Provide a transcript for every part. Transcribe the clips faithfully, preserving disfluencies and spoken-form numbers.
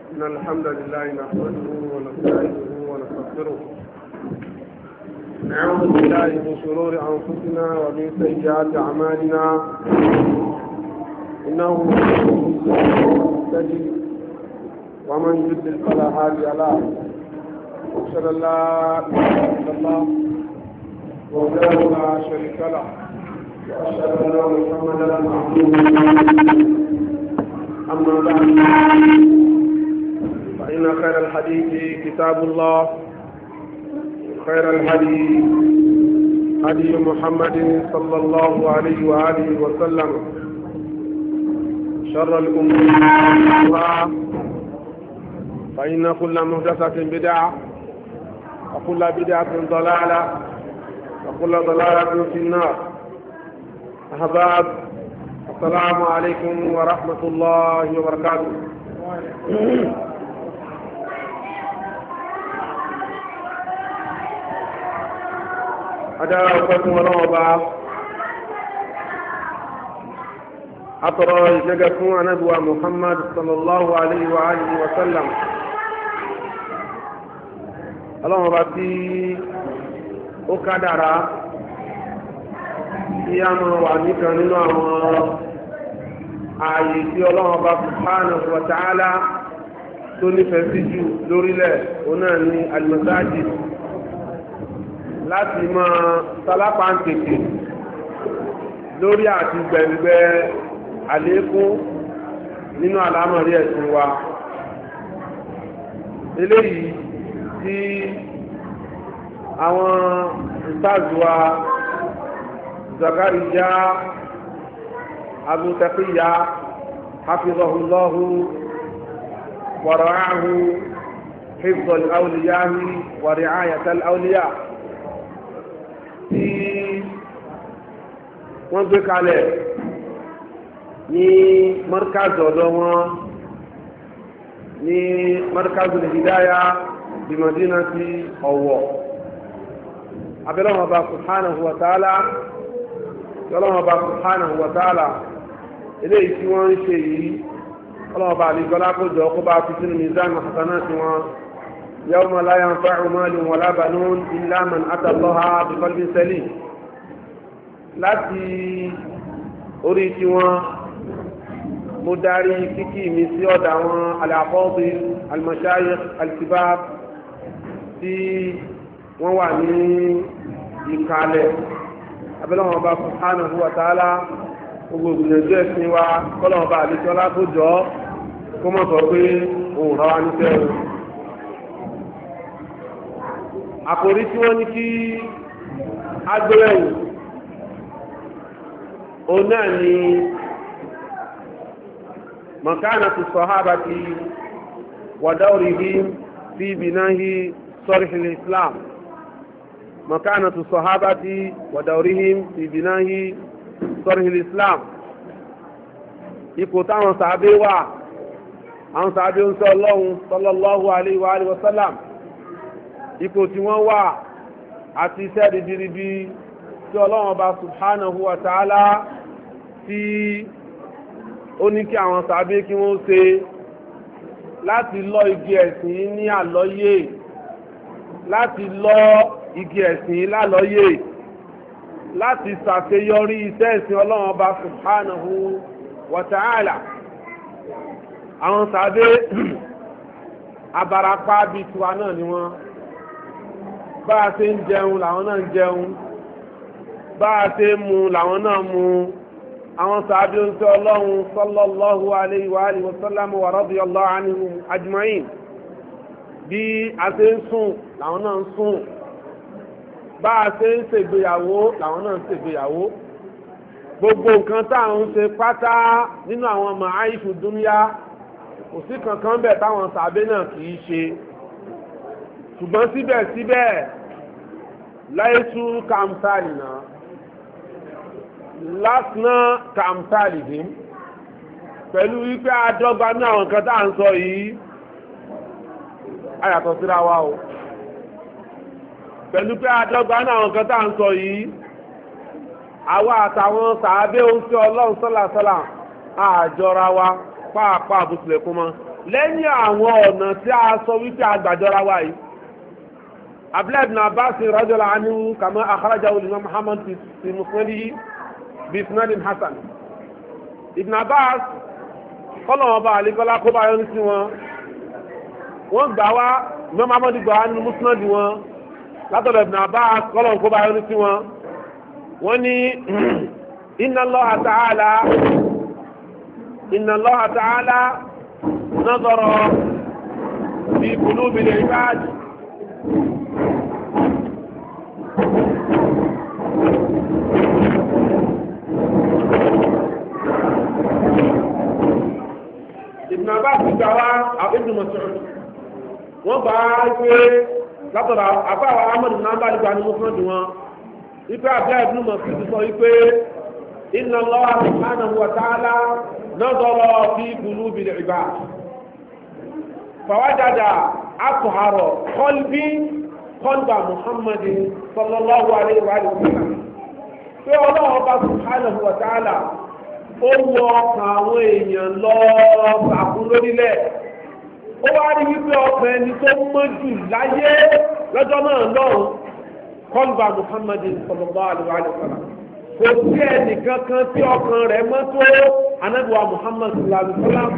إن الحمد لله نحمده ونستعينه ونستغفره نعوذ بالله من شرور أنفسنا ومن سيئات أعمالنا إنه مهتدي ومن يضلل فلا هادي له أشهد أن لا إله إلا الله وحده لا شريك له وأشهد أن محمدا عبده أما بعد فإن خير الحديث كتاب الله خير الهدي هدي محمد صلى الله عليه وآله وسلم شر الأمور محدثاتها فإن كل محدثة بدعة وكل بدعة ضلالة وكل ضلالة في النار. أحباب السلام عليكم ورحمة الله وبركاته. أدعى أخوكم ونوبة أطرى جاكم نبوة محمد صلى الله عليه وآله وسلم. اللهم باتي أكادرا ياما وعنيك ننوى ààyè ọlọ́run bá subhanahu wa ta'ala tó nífẹ̀ẹ́ sí jù lórílẹ̀ òun náà ní al-masajid láti máa sálápá ń tètè lórí àti gbẹ̀ngbẹ̀ àlékún nínú àlámọ̀rí ẹ̀sìn wa. eléyìí tí àwọn ìsáàzù wa Zakariya أبو تقية حفظه الله ورعاه حفظ الأولياء ورعاية الأولياء tí wọ́n gbé kalẹ̀ ní markaz ọ̀dọ̀ wọn ní markaz al-hidaya bí madinati Ọ̀wọ̀. abẹ́lẹ́ wọn bá subhanahu wa ta'ala ọlọ́wọ́n bá subhanahu wa ta'ala eléyìí tí wọ́n ń ṣe yìí ọlọ́wọ́n bá àlejòlá kó jọ kó bá fi sínú mizan hasanati wọn yawma la yanfa'u malun wala banun illa man ata Allaha bi qalbin salim. láti orí tí wọ́n mo darí kíkì mi sí ọ̀dà àwọn al-afadil al-mashayikh al-kibar tí wọ́n wà ní ìkàlẹ̀. abẹ́lẹ́wọ̀n ọba subhanahu wa ta'ala gbogbo ìgbìyànjú ẹ̀sìn wa kọ́lọ́wọ́n ọba àlejòlá kó jọ kó mọ̀ sọ pé òun rán wa níṣẹ́ o. àkòrí tí wọ́n ní kí agbẹ́rẹ́wò òun náà ni makanatu sahabati wa dawrihim fi binahi sarh al-islam. مكانة الصحابة ودورهم في بناء صرح الإسلام. ipò táwọn sàábé wà àwọn sàábé ń sọ Ọlọ́run sallallahu alayhi wa alihi wa sallam ipò tí wọ́n wà àti iṣẹ́ ribiribi tí Ọlọ́run ọba subhanahu wa ta'ala tí ó ní kí àwọn sàábé kí wọ́n ṣe láti lọ igi ẹ̀sìn ní àlọ́yè láti lọ igi ẹ̀sìn lálọ́yè láti ṣàṣeyọrí iṣẹ́ ìsìn Ọlọ́run ọba subhanahu wa ta'ala. àwọn sàbẹ abarapá bíi tiwa náà ni wọ́n bá a ṣe ń jẹun làwọn náà ń jẹun bá a ṣe ń mu làwọn náà mu. àwọn sàbẹ ń sọ Ọlọ́run sallallahu alayhi wa alihi wa sallam wa radiyallahu anhum ajma'in bí a ṣe ń sùn làwọn náà ń sùn bá a ṣe ń ṣègbéyàwó làwọn náà ń ṣègbéyàwó. gbogbo nǹkan tá à ń ṣe pátá nínú àwọn màáìṣù dúníyá kò sí kankan bẹ̀ táwọn sàbẹ̀ náà kì í ṣe. ṣùgbọ́n síbẹ̀síbẹ̀ láìsú kàmtàlì náà lásìnà kàmtàlì dín pẹ̀lú wípé àdọ́gba ní àwọn nǹkan tá à ń sọ yìí ayàtọ̀ síra wa o. pẹ̀lú pé àdọ́gba náà àwọn nǹkan tá à ń sọ yìí àwa àtàwọn sàábé oúnjẹ Ọlọ́run sọ́làsọ́là àjọra wa pàápàá àbúsùlẹ̀ kú mọ́. lẹ́yìn àwọn ọ̀nà tí a sọ wípé agbàjọra wa yìí Abdullah ibn Abbas radiyallahu anhu kama akhrajahu al-Imam Muhammad fi musnadihi bi isnadin hasan. Ibn Abbas kọ́lọ̀ wọn bá àlekọ́lá kó bá yọ ní sí wọn wọ́n gbà wá Imam Muhammad gbà wá nínú musnad wọn látọ̀dọ̀ Ibn Abbas kọ́lọ̀ kó bá yọ ní sí wọn wọ́n ní inna Allah ta'ala inna Allah ta'ala nadara fi qulubil ibad Ibn Abbas gbà wá Ibn Mas'ud wọ́n bá pé látọ̀dọ̀ àbáwá Ahmad ibn Hanbal gbà ní musnad wọn ipe Abdullah ibn Mas'ud sọ wípé inna Allah subhanahu wa ta'ala nadara fi qulubil ibad fawajada athhara qalbi qalba Muhammadin sallallahu alayhi wa sallam pé Ọlọ́run bá subhanahu wa ta'ala ó wọ ọkàn àwọn èèyàn lọ sàkún lórílẹ̀ ó wá rí wípé ọkàn ẹni tó mọ́ jù láyé lọ́jọ́ náà lọ́rùn kọlùbà Muhammadin sallallahu alaihi wa sallam kò sí ẹnì kankan tí ọkàn rẹ̀ mọ́ tó anábìwá Muhammad sallallahu alaihi wa sallam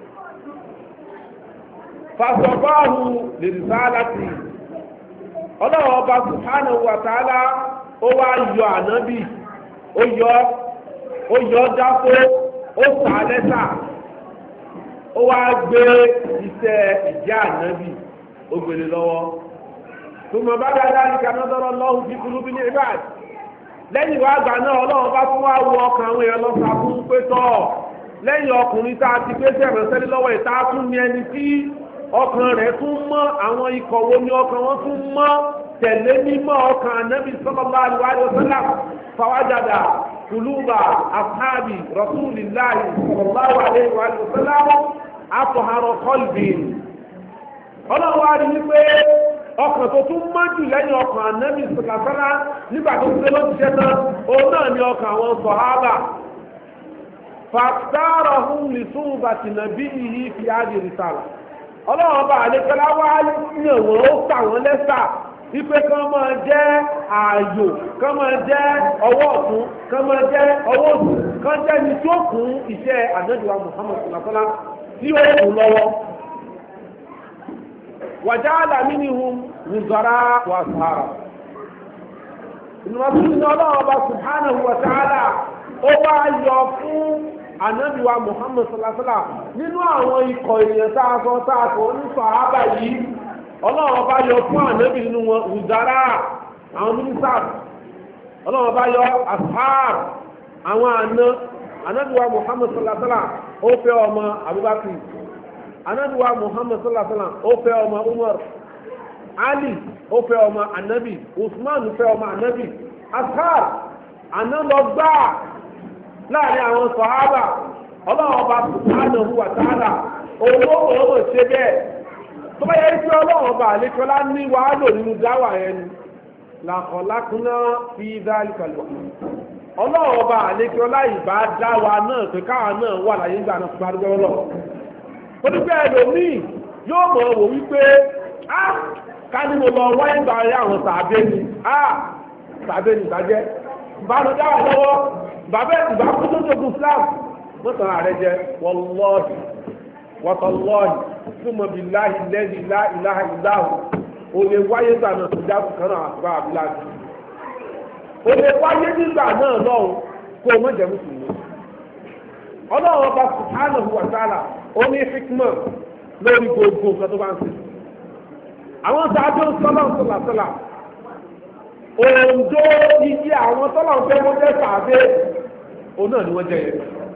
fasọ̀báhù lè rí sáálàtì ọlọ́wọ́ ọba subhanahu wa ta'ala ó wá yọ ànábì ó yọ ó yọ dáko ó sà lẹ́sà ó wá gbé iṣẹ́ ìjà ànábì ó gbélé lọ́wọ́ tùmọ̀ bá dáadáa ní kanadọ́rọ́ lọ́hùn fi kúlúbí ní ibad lẹ́yìn wá gbà náà ọlọ́run bá tún wá wọ ọkàn àwọn èèyàn lọ́sà fún pé tọ́ lẹ́yìn ọkùnrin tá a ti gbé sẹ́rẹ̀ sẹ́lẹ̀ lọ́wọ́ ìta tún ní ẹni tí ọkàn rẹ̀ tún mọ́ àwọn ikọ̀ wo ni ọkàn wọn tún mọ́ tẹ̀lé mímọ́ ọkàn ànábì sallallahu alaihi wasallam fawajada kuluba ashabi rasulillahi sallallahu alaihi wasallam atahara qalbin ọlọ́run wá rí wípé ọkàn tó tún mọ́ jù lẹ́yìn ọkàn ànábì sọ̀kàsánà nígbà tó ṣe ló ti ṣe tán òun náà ni ọkàn àwọn sọ̀hábà fàtàràhùn lè tún bàtì nàbí yìí fi áàdì rìsàlà ọlọ́run bá àlékọ́lá wá yàn wọ́n ó fà wọ́n lẹ́sà wípé kán máa jẹ́ ààyò kán máa jẹ́ ọwọ́ ọ̀tún kán máa jẹ́ ọwọ́ òsì kán jẹ́ ní tí ó kún iṣẹ́ ànábì wa Muhammad sọ̀kàsánà tí ó kún lọ́wọ́ wàjáàlà mínihùn wùzọ́rá wà sàárà ìnùwàtí ní ọlọ́wọ́ bá subhanahu wa ta'ala ó bá yọ fún ànábì wa Muhammad sallasala nínú àwọn ikọ̀ èèyàn tààsọ tààsọ ní sàhábà yìí ọlọ́wọ́ bá yọ fún ànábì nínú wọn wùzọ́rá àwọn mínísà ọlọ́wọ́ bá yọ ashab àwọn àna ànábì wa Muhammad sallasala ó fẹ́ ọmọ Abubakar anabiwa Muhammad sallallahu alaihi wasallam ó fẹ́ ọmọ Umar Ali ó fẹ́ ọmọ anabi Usman fẹ́ ọmọ anabi ashar analọgbà láàrin àwọn sọhábà Ọlọ́run ọba subhanahu wa ta'ala owó owó ṣe bẹ́ẹ̀ tó bá yẹ kí Ọlọ́run ọba àlekọlá ní wàá lò nínú dáwà yẹn ni làkọlákúná fi dhalika Ọlọ́run ọba àlekọlá ìbá dáwà náà pé káwa náà wà láyé gbà náà fún adúgbò lọ onígbà ẹlòmíì yóò mọ̀ wò wípé á ká ní mo lọ wáyé gbà rí àwọn sàbẹ́ ni á sàbẹ́ ni ìbàjẹ́ ìbánu dáwà lọ́wọ́ bàbá ìbá kú tó jogun Islam mọ́tàn ààrẹ jẹ wallahi watallahi thumma billahi alladhi la ilaha illa hu o lè wáyé gbà náà tó dákù kan náà àtúbà àbíláàjì o lè wáyé nígbà náà lọ́wọ́ kó o mọ̀ jẹ́ mùsùlùmí Ọlọ́run ọba subhanahu wa ta'ala ó ní hikma lórí gbogbo nǹkan tó bá ń sè àwọn sáájú sọlá sọlá sọlá òǹdó iye àwọn sọlá ń fẹ́ wọ́n jẹ́ sàbẹ òun náà ni wọ́n jẹ́ yẹn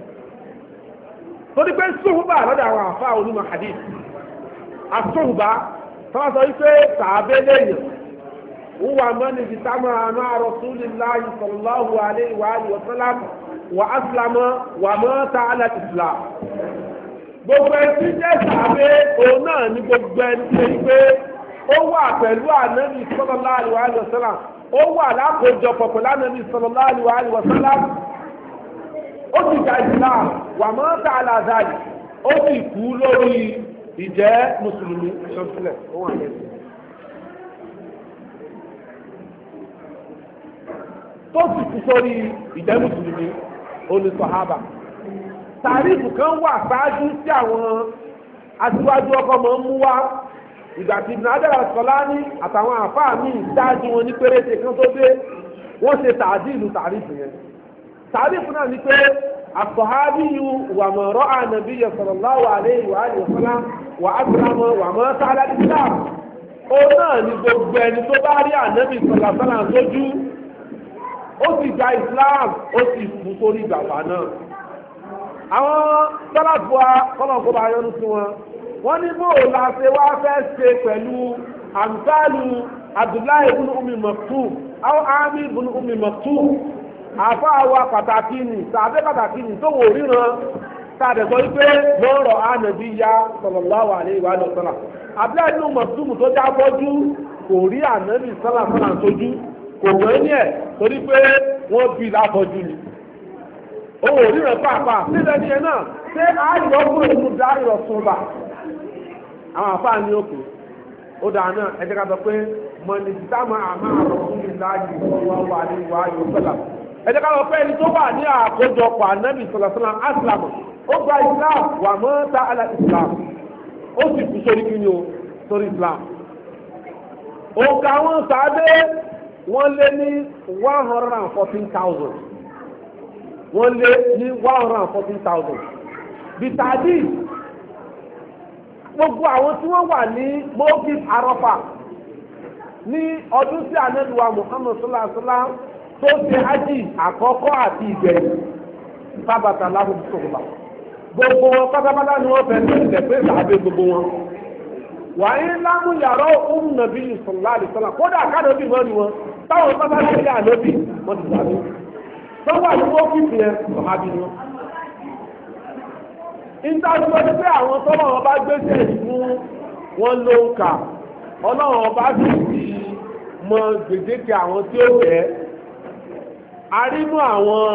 torí pé sóhùbà lọ́dọ̀ àwọn àfa onímọ̀ hadith àsóhùbà sọlá sọ wípé sàbẹ lẹ́yìn wúwa mọ́ni bìtámà àná rasulillahi sallallahu alaihi wa alihi wa sallam wa aslama wa mata ala islam gbogbo ẹtí jẹ́ sàbẹ òun náà ní gbogbo ẹni tí ó pé ó wà pẹ̀lú ànábì sallallahu alaihi wa sallam ó wà lákòójọpọ̀ pẹ̀lú ànábì sallallahu alaihi wa sallam ó ti gba islam wa mata ala zalik ó sì kú lórí ìjẹ́ mùsùlùmí ṣọ́sílẹ̀ ó wà lẹ́sìn. tó sì kú sórí ìjẹ́ mùsùlùmí oní sàhábà. tàrífù kan wà sáájú sí àwọn aṣíwájú ọkọ̀ mọ́ ń mú wá ìgbà tí Ibn Hajar al-Asqalani àtàwọn àfáà míì dájú wọn ní péréte kan tó dé wọ́n ṣe tàdílù tàrífù yẹn. tàrífù náà ní pé as-sahabiyyu wa man ra'a an-nabiyya sallallahu alayhi wa alihi wa sallam wa akrama wa mata ala al-islam. ó náà ní gbogbo ẹni tó bá rí ànábì sallallahu alaihi wasallam sójú ó sì gba Islam ó sì kú sórí ìgbàgbà náà. àwọn sọ́làfùwà kọ́lọ̀ kó bá yọnu sí wọn wọ́n ní bó la ṣe wá fẹ́ ṣe pẹ̀lú àmìsáàlù Abdullahi ibn Ummi Maktum àwọn Ami ibn Ummi Maktum àfáàwà pàtàkì nì tàbí pàtàkì nì tó wò ríran tàbí sọ wípé lọ́rọ̀ ànàbí ya sallallahu alaihi wa sallam. Abdullahi ibn Ummi Maktum tó já bọ́jú kò rí ànàbí sallallahu alaihi wa sallam sójú kò gbọ́n ní ẹ̀ torí pé wọ́n bí láfọ́jú ni owó ríran pàápàá sílẹ̀ ní ẹ̀ náà ṣé àyọ̀ fún ìlú dárí ọ̀túnba àwọn àfáà ní òkè ó dáa náà ẹ jẹ́ ká sọ pé mọ̀nìtàmà àmà àròkún ní láàyè wọ́n wà ní wáyé ọ̀sọ́là ẹ jẹ́ ká sọ pé ẹni tó wà ní àkójọpọ̀ ànábì sọ̀làsọ́là asìlámù ó gba islam wà mọ́ ta ala islam ó sì kú sórí kí ni o sórí islam. òǹkà àwọn sàádé wọ́n lé ní one hundred and fourteen thousand wọ́n lé ní one hundred and fourteen thousand bitadi gbogbo àwọn tí wọ́n wà ní mokif arọ́fà ní ọdún tí anẹ́lùwà Muhammad sallallahu alaihi wasallam tó ṣe ájì àkọ́kọ́ àti ìgbẹ̀yìn sábàtà láhùn sọ̀rọ̀bà gbogbo wọn pátápátá ni wọ́n fẹ́ ní ìtẹ̀pẹ́ sàábé gbogbo wọn. wàyí lámú yàrá òun nàbí sallallahu alaihi wasallam kódà kánàbí mọ́ ni wọn táwọn pápá ṣe lé ànábì wọ́n ti sàbí tó wà ní mokif yẹn sọ̀hábí ni wọn. ìtàkùn ọdún pé àwọn tọ́lọ̀ wọn bá gbéṣẹ́ fún wọn ló ń kà ọlọ́run ọba sì ti mọ gbèdéke àwọn tí ó fẹ́ a rí mú àwọn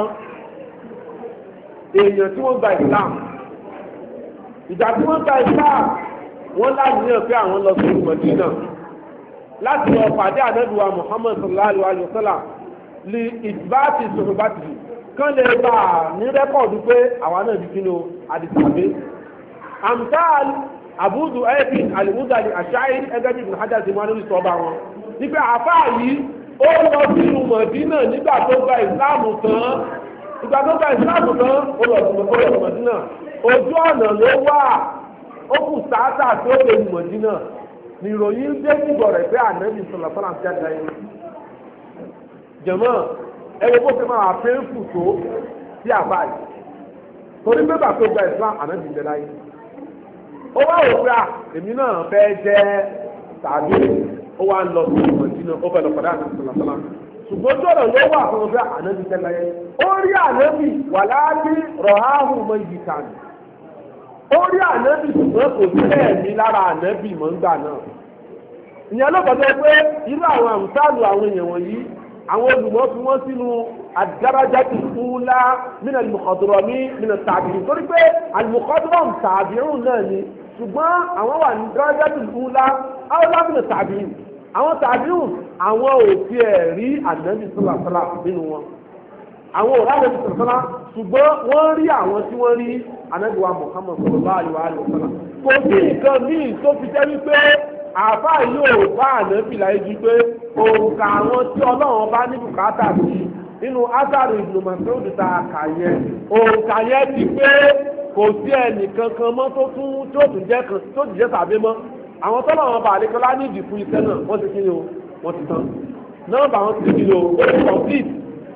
èèyàn tí wọ́n gba Islam ìgbà tí wọ́n gba Islam wọ́n láàyè pé àwọn lọ sí Mọ̀dínà láti lọ pàdé ànábì wa Muhammad sallallahu alaihi wa sallam li ìbáàtì sọ̀rọ̀bátì kán lè bá a ní rẹ́kọ̀dù pé àwa náà di kí ni o àdìsàbé amtal abudu ẹ̀fín alimudali àṣàyí ẹgbẹ́ bíi Hajar ti mú alórí sọ́ba wọn nígbà àfáà yìí ó lọ sínú Mọ̀dínà nígbà tó gba ìsìláàmù tán ìgbà tó gba ìsìláàmù tán ó lọ sí Mọ̀dínà ojú ọ̀nà ló wà ó kù sáátà tó lè Mọ̀dínà ní ìròyìn dé nígbà rẹ̀ pé ànábì sọ̀rọ̀ sọ́lá ti jáde láyé jẹ̀mọ́ ẹ̀rọ bó ṣe máa pẹ́ńfù tó sí àfáà yìí torí pé bàtó gba ìsìláàmù ànábì ń bẹ láyé ó wá wò pé à èmi náà fẹ́ jẹ́ tàbí ó wá ń lọ sí Mọ̀dínà ó fẹ́ lọ pàdé ànábì sọ̀rọ̀ sọ́lá ṣùgbọ́n jọ̀rọ̀ ló wà fún ọ̀fẹ́ ànábì tẹ́lẹ̀ yẹn ó rí ànábì wà láàbí rọ̀háhù mọ́ ibi kan ó rí ànábì ṣùgbọ́n kò sí ẹ̀mí lára ànábì mọ́ ńgbà náà ìyẹn ló kọjá pé irú àwọn àmúṣálù àwọn èèyàn wọ̀nyí àwọn olùmọ̀ fi wọ́n sínú àdárájáde ńlá nínú àlùmọ̀kọ́dúrọ̀mí nínú tàbíìn torí pé àlùmọ̀kọ́dúrọ̀m tàbíìn náà ni ṣùgbọ́n àwọn wà ní dárájáde ńlá áwọlá nínú tàbíìn àwọn tàbíìn àwọn ò fi ẹ̀ rí ànábì sọ́làsọ́là nínú wọn àwọn ò ráwọ̀ sọ́làsọ́là ṣùgbọ́n wọ́n rí àwọn tí wọ́n rí ànábì wa Muhammad sallallahu alaihi wasallam kò sí nǹkan míì tó fi jẹ́ wípé àbá yóò bá ànábì láyé ju pé òǹkà àwọn tí ọlọ́run bá ní bùkátà sí nínú ásàrò Ibn Mas'ud ta kà yẹn òǹkà yẹn ti pé kò sí ẹnì kankan mọ́ tó tún tó tún jẹ́ kan tó tún jẹ́ tàbí mọ́ àwọn tọ́lọ́run bá àlékọ́lá ní ìdìkú iṣẹ́ náà wọ́n ti kí ni o wọ́n ti tán nọ́ọ̀bà wọn ti kí ni o ó ti complete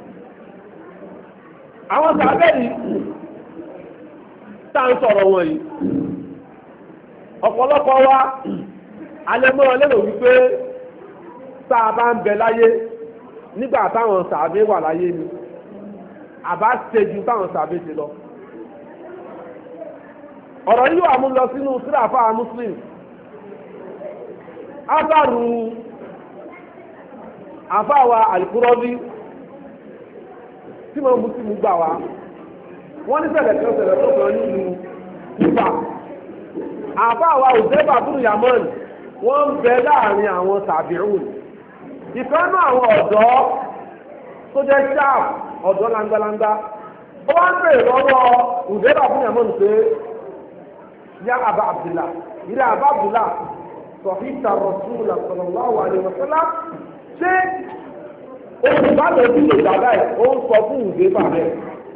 àwọn sàbẹ̀ yìí tá à ń sọ̀rọ̀ wọn yìí ọ̀pọ̀lọpọ̀ wa alẹ́mọ́ lérò wípé tá a bá ń bẹ láyé nígbà táwọn sàbẹ wà láyé ni àbá ṣe ju táwọn sàbẹ ti lọ ọ̀rọ̀ yìí wà mú lọ sínú síráfà Muslim ábàrù àfáwà Al-Qurazi tí wọ́n mú sí mú gbà wá wọ́n ní ṣẹlẹ̀ kan ṣẹlẹ̀ tó kàn nínú nípa àbá àwa òṣèlú àbúrò yamani wọ́n ń bẹ láàrin àwọn tàbíùn ìkan náà àwọn ọ̀dọ́ tó jẹ́ sharp ọ̀dọ́ langalanga ó wá ń bèèrè lọ́wọ́ òṣèlú àbúrò yamani pé yá àbá abdullah ilé àbá abdullah sọ̀híta rasulullah sallallahu alaihi wasallam ṣé olùbálò bí lè dàgbà ẹ̀ ó ń sọ fún òṣèlú rẹ̀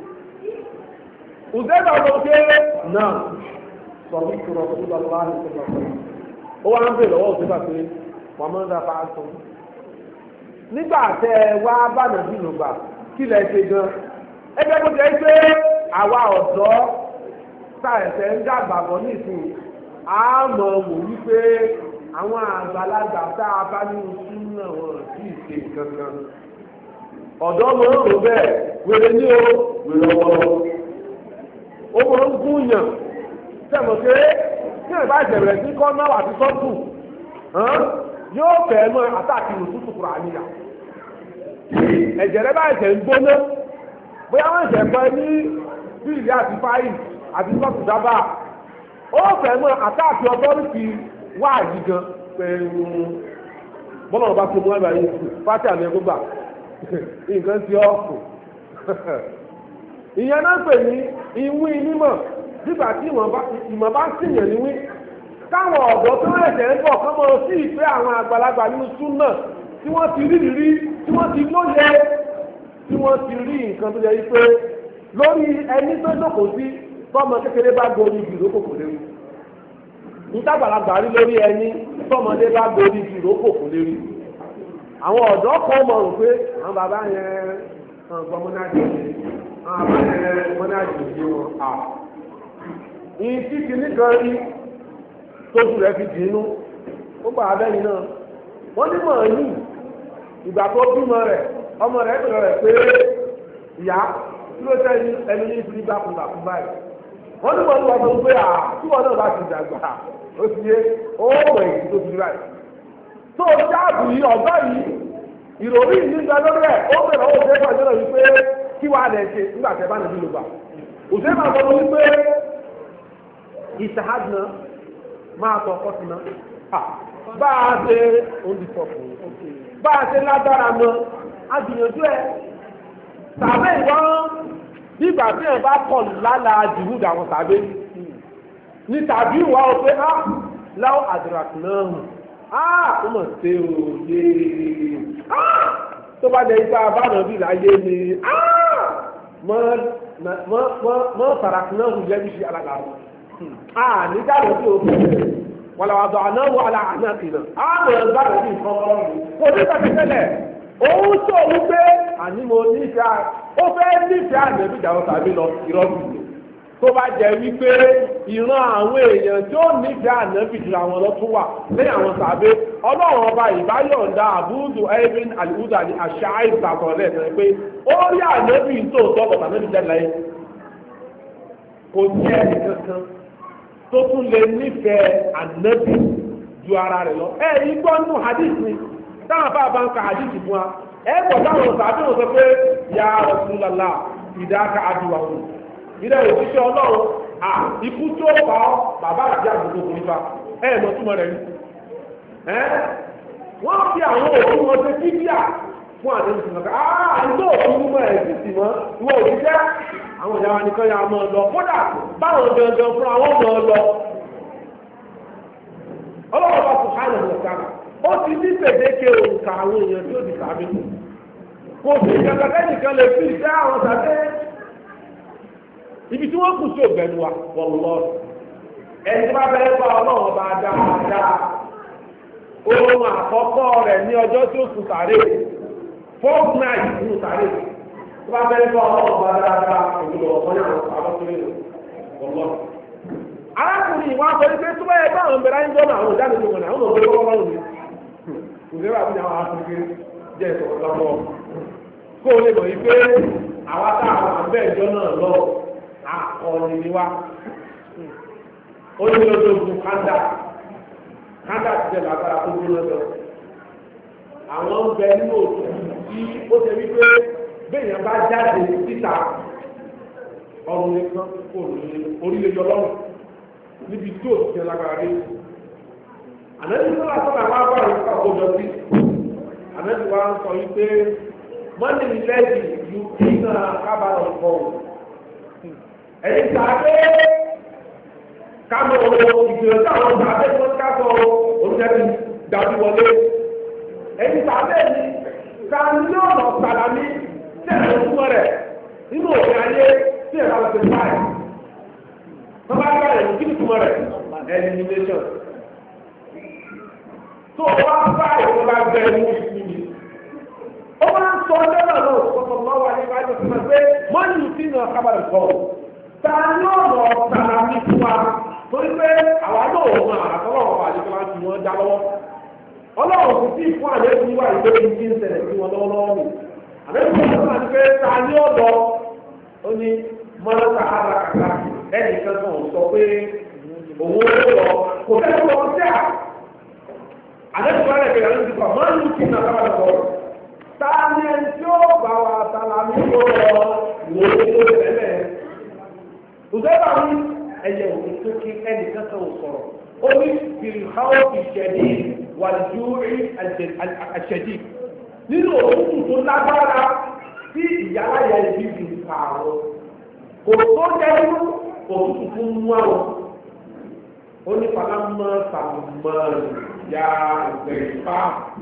òṣèlú àbúrò ṣe náà sọ̀híta rasulullah sallallahu alaihi wasallam ó wá ń bèèrè lọ́wọ́ òṣèlú pé mọ̀mọ́ ń dáfà sọ nígbà tẹ wá bánà bí ló gbà kí lẹ ṣe gan ẹgbẹ́ bó ṣe pé àwa ọ̀dọ́ sáyẹ̀sẹ̀ ń dàgbà bọ̀ nísìnyí a mọ̀ wò wípé àwọn àgbàlagbà tá a bá nínú súnà wọn sí ìṣe kankan ọ̀dọ́ mọ̀ ń rò bẹ́ẹ̀ wèrè ní o wèrè ọwọ́ ó mọ̀ ń gún yàn sẹ́mọ̀ pé tí ẹ̀ bá jẹ̀rẹ̀ sí kọ́ náà àti sọ́tù yóò fẹ́ mọ́ àtàkì òtútù kúrò àníyà ẹ̀jẹ̀ rẹ̀ bá ẹ̀jẹ̀ ń gbóná bóyá wọ́n ẹ̀jẹ̀ pẹ́ ní bíìlì àti fáyì àti sọ́tù dábà ó fẹ́ mọ́ àtàkì ọtọ́rìtì wá yìí gan pẹ̀lú bọ́lá ọba tó mú ẹ̀rọ yìí fátì àmì ẹgbẹ́ gbà nǹkan ti ọ̀fù ìyẹn náà pè ní ìwé mímọ̀ nígbà tí ìmọ̀ bá ń sìnyàn níwí káwọn ọ̀dọ́ tó rẹ̀jẹ̀ ń bọ̀ kọ́ mọ́ sí ìpé àwọn àgbàlagbà nínú súnà tí wọ́n ti rí rírí tí wọ́n ti lóye tí wọ́n ti rí nǹkan tó yẹ wípé lórí ẹni tó jókòó sí tọ́mọ kékeré bá gorí ìdúró kòkò léwu nítàgbàlagbà rí lórí ẹni tọ́mọdé bá gorí ìdúró kòkò léwu àwọn ọ̀dọ́ kan mọ̀ rò pé àwọn bàbá yẹn gbọ́ mọ́nájì àwọn bàbá yẹn mọ́nájì òjì wọn à ìtí kìíní kan rí tójú rẹ̀ fi dìínú ó gbà abẹ́ni náà wọ́n ní mọ̀ ní ìgbà tó bímọ rẹ̀ ọmọ rẹ̀ bẹ̀rẹ̀ rẹ̀ pé ìyá tí ló tẹ́ ẹni ní ìfìdí gbàkúgbàkú báyìí wọ́n ní mọ̀ ní wọ́n sọ pé à tí wọ́n náà bá ti dàgbà ó ti yé ó wọ̀ èyí tó fi báyìí tó jáàbù yìí ọ̀gá yìí ìròrí yìí nígbà lórí ẹ̀ ó bẹ̀rẹ̀ ó bẹ̀rẹ̀ pàjọ́ náà wípé kí wàá lẹ̀ ṣe nígbà tẹ́ bá nàbí ló gbà òṣèlú máa sọ wípé ìṣàhádùn máa tọ ọkọ sí náà bá a ṣe oúnjẹ bá a ṣe lágbára mọ agbìyànjú ẹ tàbí ìwọ́n nígbà tí ẹ bá kọ̀ lálàá jùlọ àwọn tàbí ní tàbí ìwà ọ pé á láwọn àdìràkì náà hù á ó mọ̀ sí òye tó bá jẹ́ ipá abáná bí láyé ni mọ́ tàràkì náà hù jẹ́ bí ṣe alága ah nígbà tó tó wọ́n làwọn àdó ànáwó aláàánà kìnnà àmọ́ ẹgbẹ́ rẹ̀ ní nǹkan ọlọ́run kò ní kàkẹ́ tẹ́lẹ̀ òun tó ń gbé àní mo nífẹ̀ẹ́ ó fẹ́ nífẹ̀ẹ́ ànẹ́bí ìdáwọ́ tàbí lọ ìrọ́bù tó bá jẹ́ wípé ìran àwọn èèyàn tí ó nífẹ̀ẹ́ ànẹ́bí jù àwọn lọ tún wà lẹ́yìn àwọn tàbí ọlọ́run ọba ìbáyọ̀ǹda àbúrúdù ẹ̀rín àlùúdà ní àṣà ìsàkọ̀ lẹ́ẹ̀kan pé ó rí ànẹ́bí tó tọ́ ànẹ́bí jẹ́ láyé kò sí ẹnì kankan tó tún lè nífẹ̀ẹ́ ànábì ju ara rẹ̀ lọ. ẹ yí gbọ́ nínú hadith ni táwọn bá bá ń ka hadith fún wa ẹ gbọ́ táwọn sàbí wọn sọ pé ya Rasulullah ìdáka adùwà wọn ìdá òṣìṣẹ́ ọlọ́run à ikú tó pa ọ́ bàbá àti àgbègbè kò nípa ẹ mọ̀ túmọ̀ rẹ̀ ni. ẹ wọ́n fi àwọn òkú wọn ṣe fídíà fún àdéhùn sí ọ̀gá ah àìsó òkú mọ̀ ẹ̀ sì sì mọ́ ìwọ òṣìṣẹ́ àwọn ìyá wa nìkan ya mọ́ ọ lọ kódà báwọn gangan fún àwọn ọmọ ọ lọ ọlọ́wọ́ bá sùn káàlù ọ̀gá ó ti ní pèdéke òǹkà àwọn èèyàn tí ó di sàbí kò sí kankan kẹ́nìkan lè fi ìṣẹ́ àwọn sàbẹ́ ibi tí wọ́n kù sí ògbẹ́nu wa wọ́lọ́ ẹni tí wọ́n bẹ̀rẹ̀ bá ọlọ́wọ́ bá dáadáa ohun àkọ́kọ́ rẹ̀ ní ọjọ́ tí ó sùn sàré fourth night nínú sàré tí wọ́n bẹ̀rẹ̀ bá ọlọ́wọ́ bá dáadáa òwúlọ̀ ọ̀pọ̀ ní àwọn àbọ̀túnlẹ̀ wọ́lọ́ arákùnrin ìwà sọ wípé tó báyẹ bá àwọn bẹ̀rẹ̀ ayéjọ́ náà àwọn ìjáde tó kọ̀nà àwọn ọ̀gbẹ́ lọ́wọ́ lọ́rùn ni òṣèré àti àwọn afẹ́fẹ́ jẹ́ ìsọ̀rọ̀ lọ́wọ́ kó o lè mọ̀ wípé àwa tá àwọn àbẹ́ ìjọ náà lọ akọni ni wa ó ní lọ́jọ́ ogun kádà kádà ti jẹ́ lágbára tó gbé lọ́jọ́ àwọn ń bẹ nínú òtún tí ó ṣe wípé béèyàn bá jáde síta ọrùn nìkan kò ní orílẹ̀-èdè ọlọ́run níbi tí òṣìṣẹ́ lágbára dé. Ànábì sọ́lá sọ́lá wá bá rẹ̀ fún àkójọ sí. Ànábì wa ń sọ wípé mọ́nì lẹ́yìn ju kí náà kábàárọ̀ kọ̀ ọ́. Ẹ̀yin tàbí kámọ̀ ìgbìyànjú táwọn tàbí tó ń ká sọ oúnjẹ ti dàbí wọlé. Ẹ̀yin tàbí ẹni ká ní ọ̀nà sàlámí tí ẹ̀rọ túmọ̀ rẹ̀ nínú òfin ayé tí ẹ̀rọ àti báyìí. Wọ́n bá gbà ẹ̀rọ kí ni túmọ̀ rẹ̀? Elimination. Tó o wá bá ìwọ bá gbẹ ẹ̀rọ ìsinmi. Ó máa ń sọ ọjọ́ náà náà sọ̀tọ̀ máa wà ní ìwádìí ọ̀sán náà pé mọ́nì tí náà kábàárọ̀ kọ̀ ọ́. Ta ní ọ̀nà sàlámí fún wa torí pé àwa náà ò máa àtọ́lọ́wọ́ àdéhùn láti wọ́n dá lọ́wọ́. Ọlọ́run kò tí ì fún àlékún wà ìgbé ní kí ń ṣẹlẹ̀ sí wọn lọ́wọ́lọ́wọ́ mi. Àlékún wọn náà ti pé ta ní ọ̀dọ́ ó ní mọ́lá ara kàkà ẹnì kankan ò sọ pé òun ó lọ kò fẹ́ lọ sí à. Àlékún wọn lè bẹ̀rẹ̀ lórí ìfọ̀ máa ń lù kí nà kábàlẹ̀ bọ̀. Ta ni ẹni tí ó bá wa sàlámí tó lọ wò ó tó tẹ̀lé? Òṣèlú àwọn ẹyẹ òkè tó kí ẹnì kankan ò sọ̀rọ̀. Ó ní bìrìháwó ìṣẹ̀dí wàlúù àṣẹ̀dí nínú òkùnkùn tó lágbára tí ìyáláyà ìbí fi pa àwọn kò tó jẹ́ inú òkùnkùn tó mú àwọn ó ní falamọ́ sàmùmọ́ ya ìgbẹ̀fà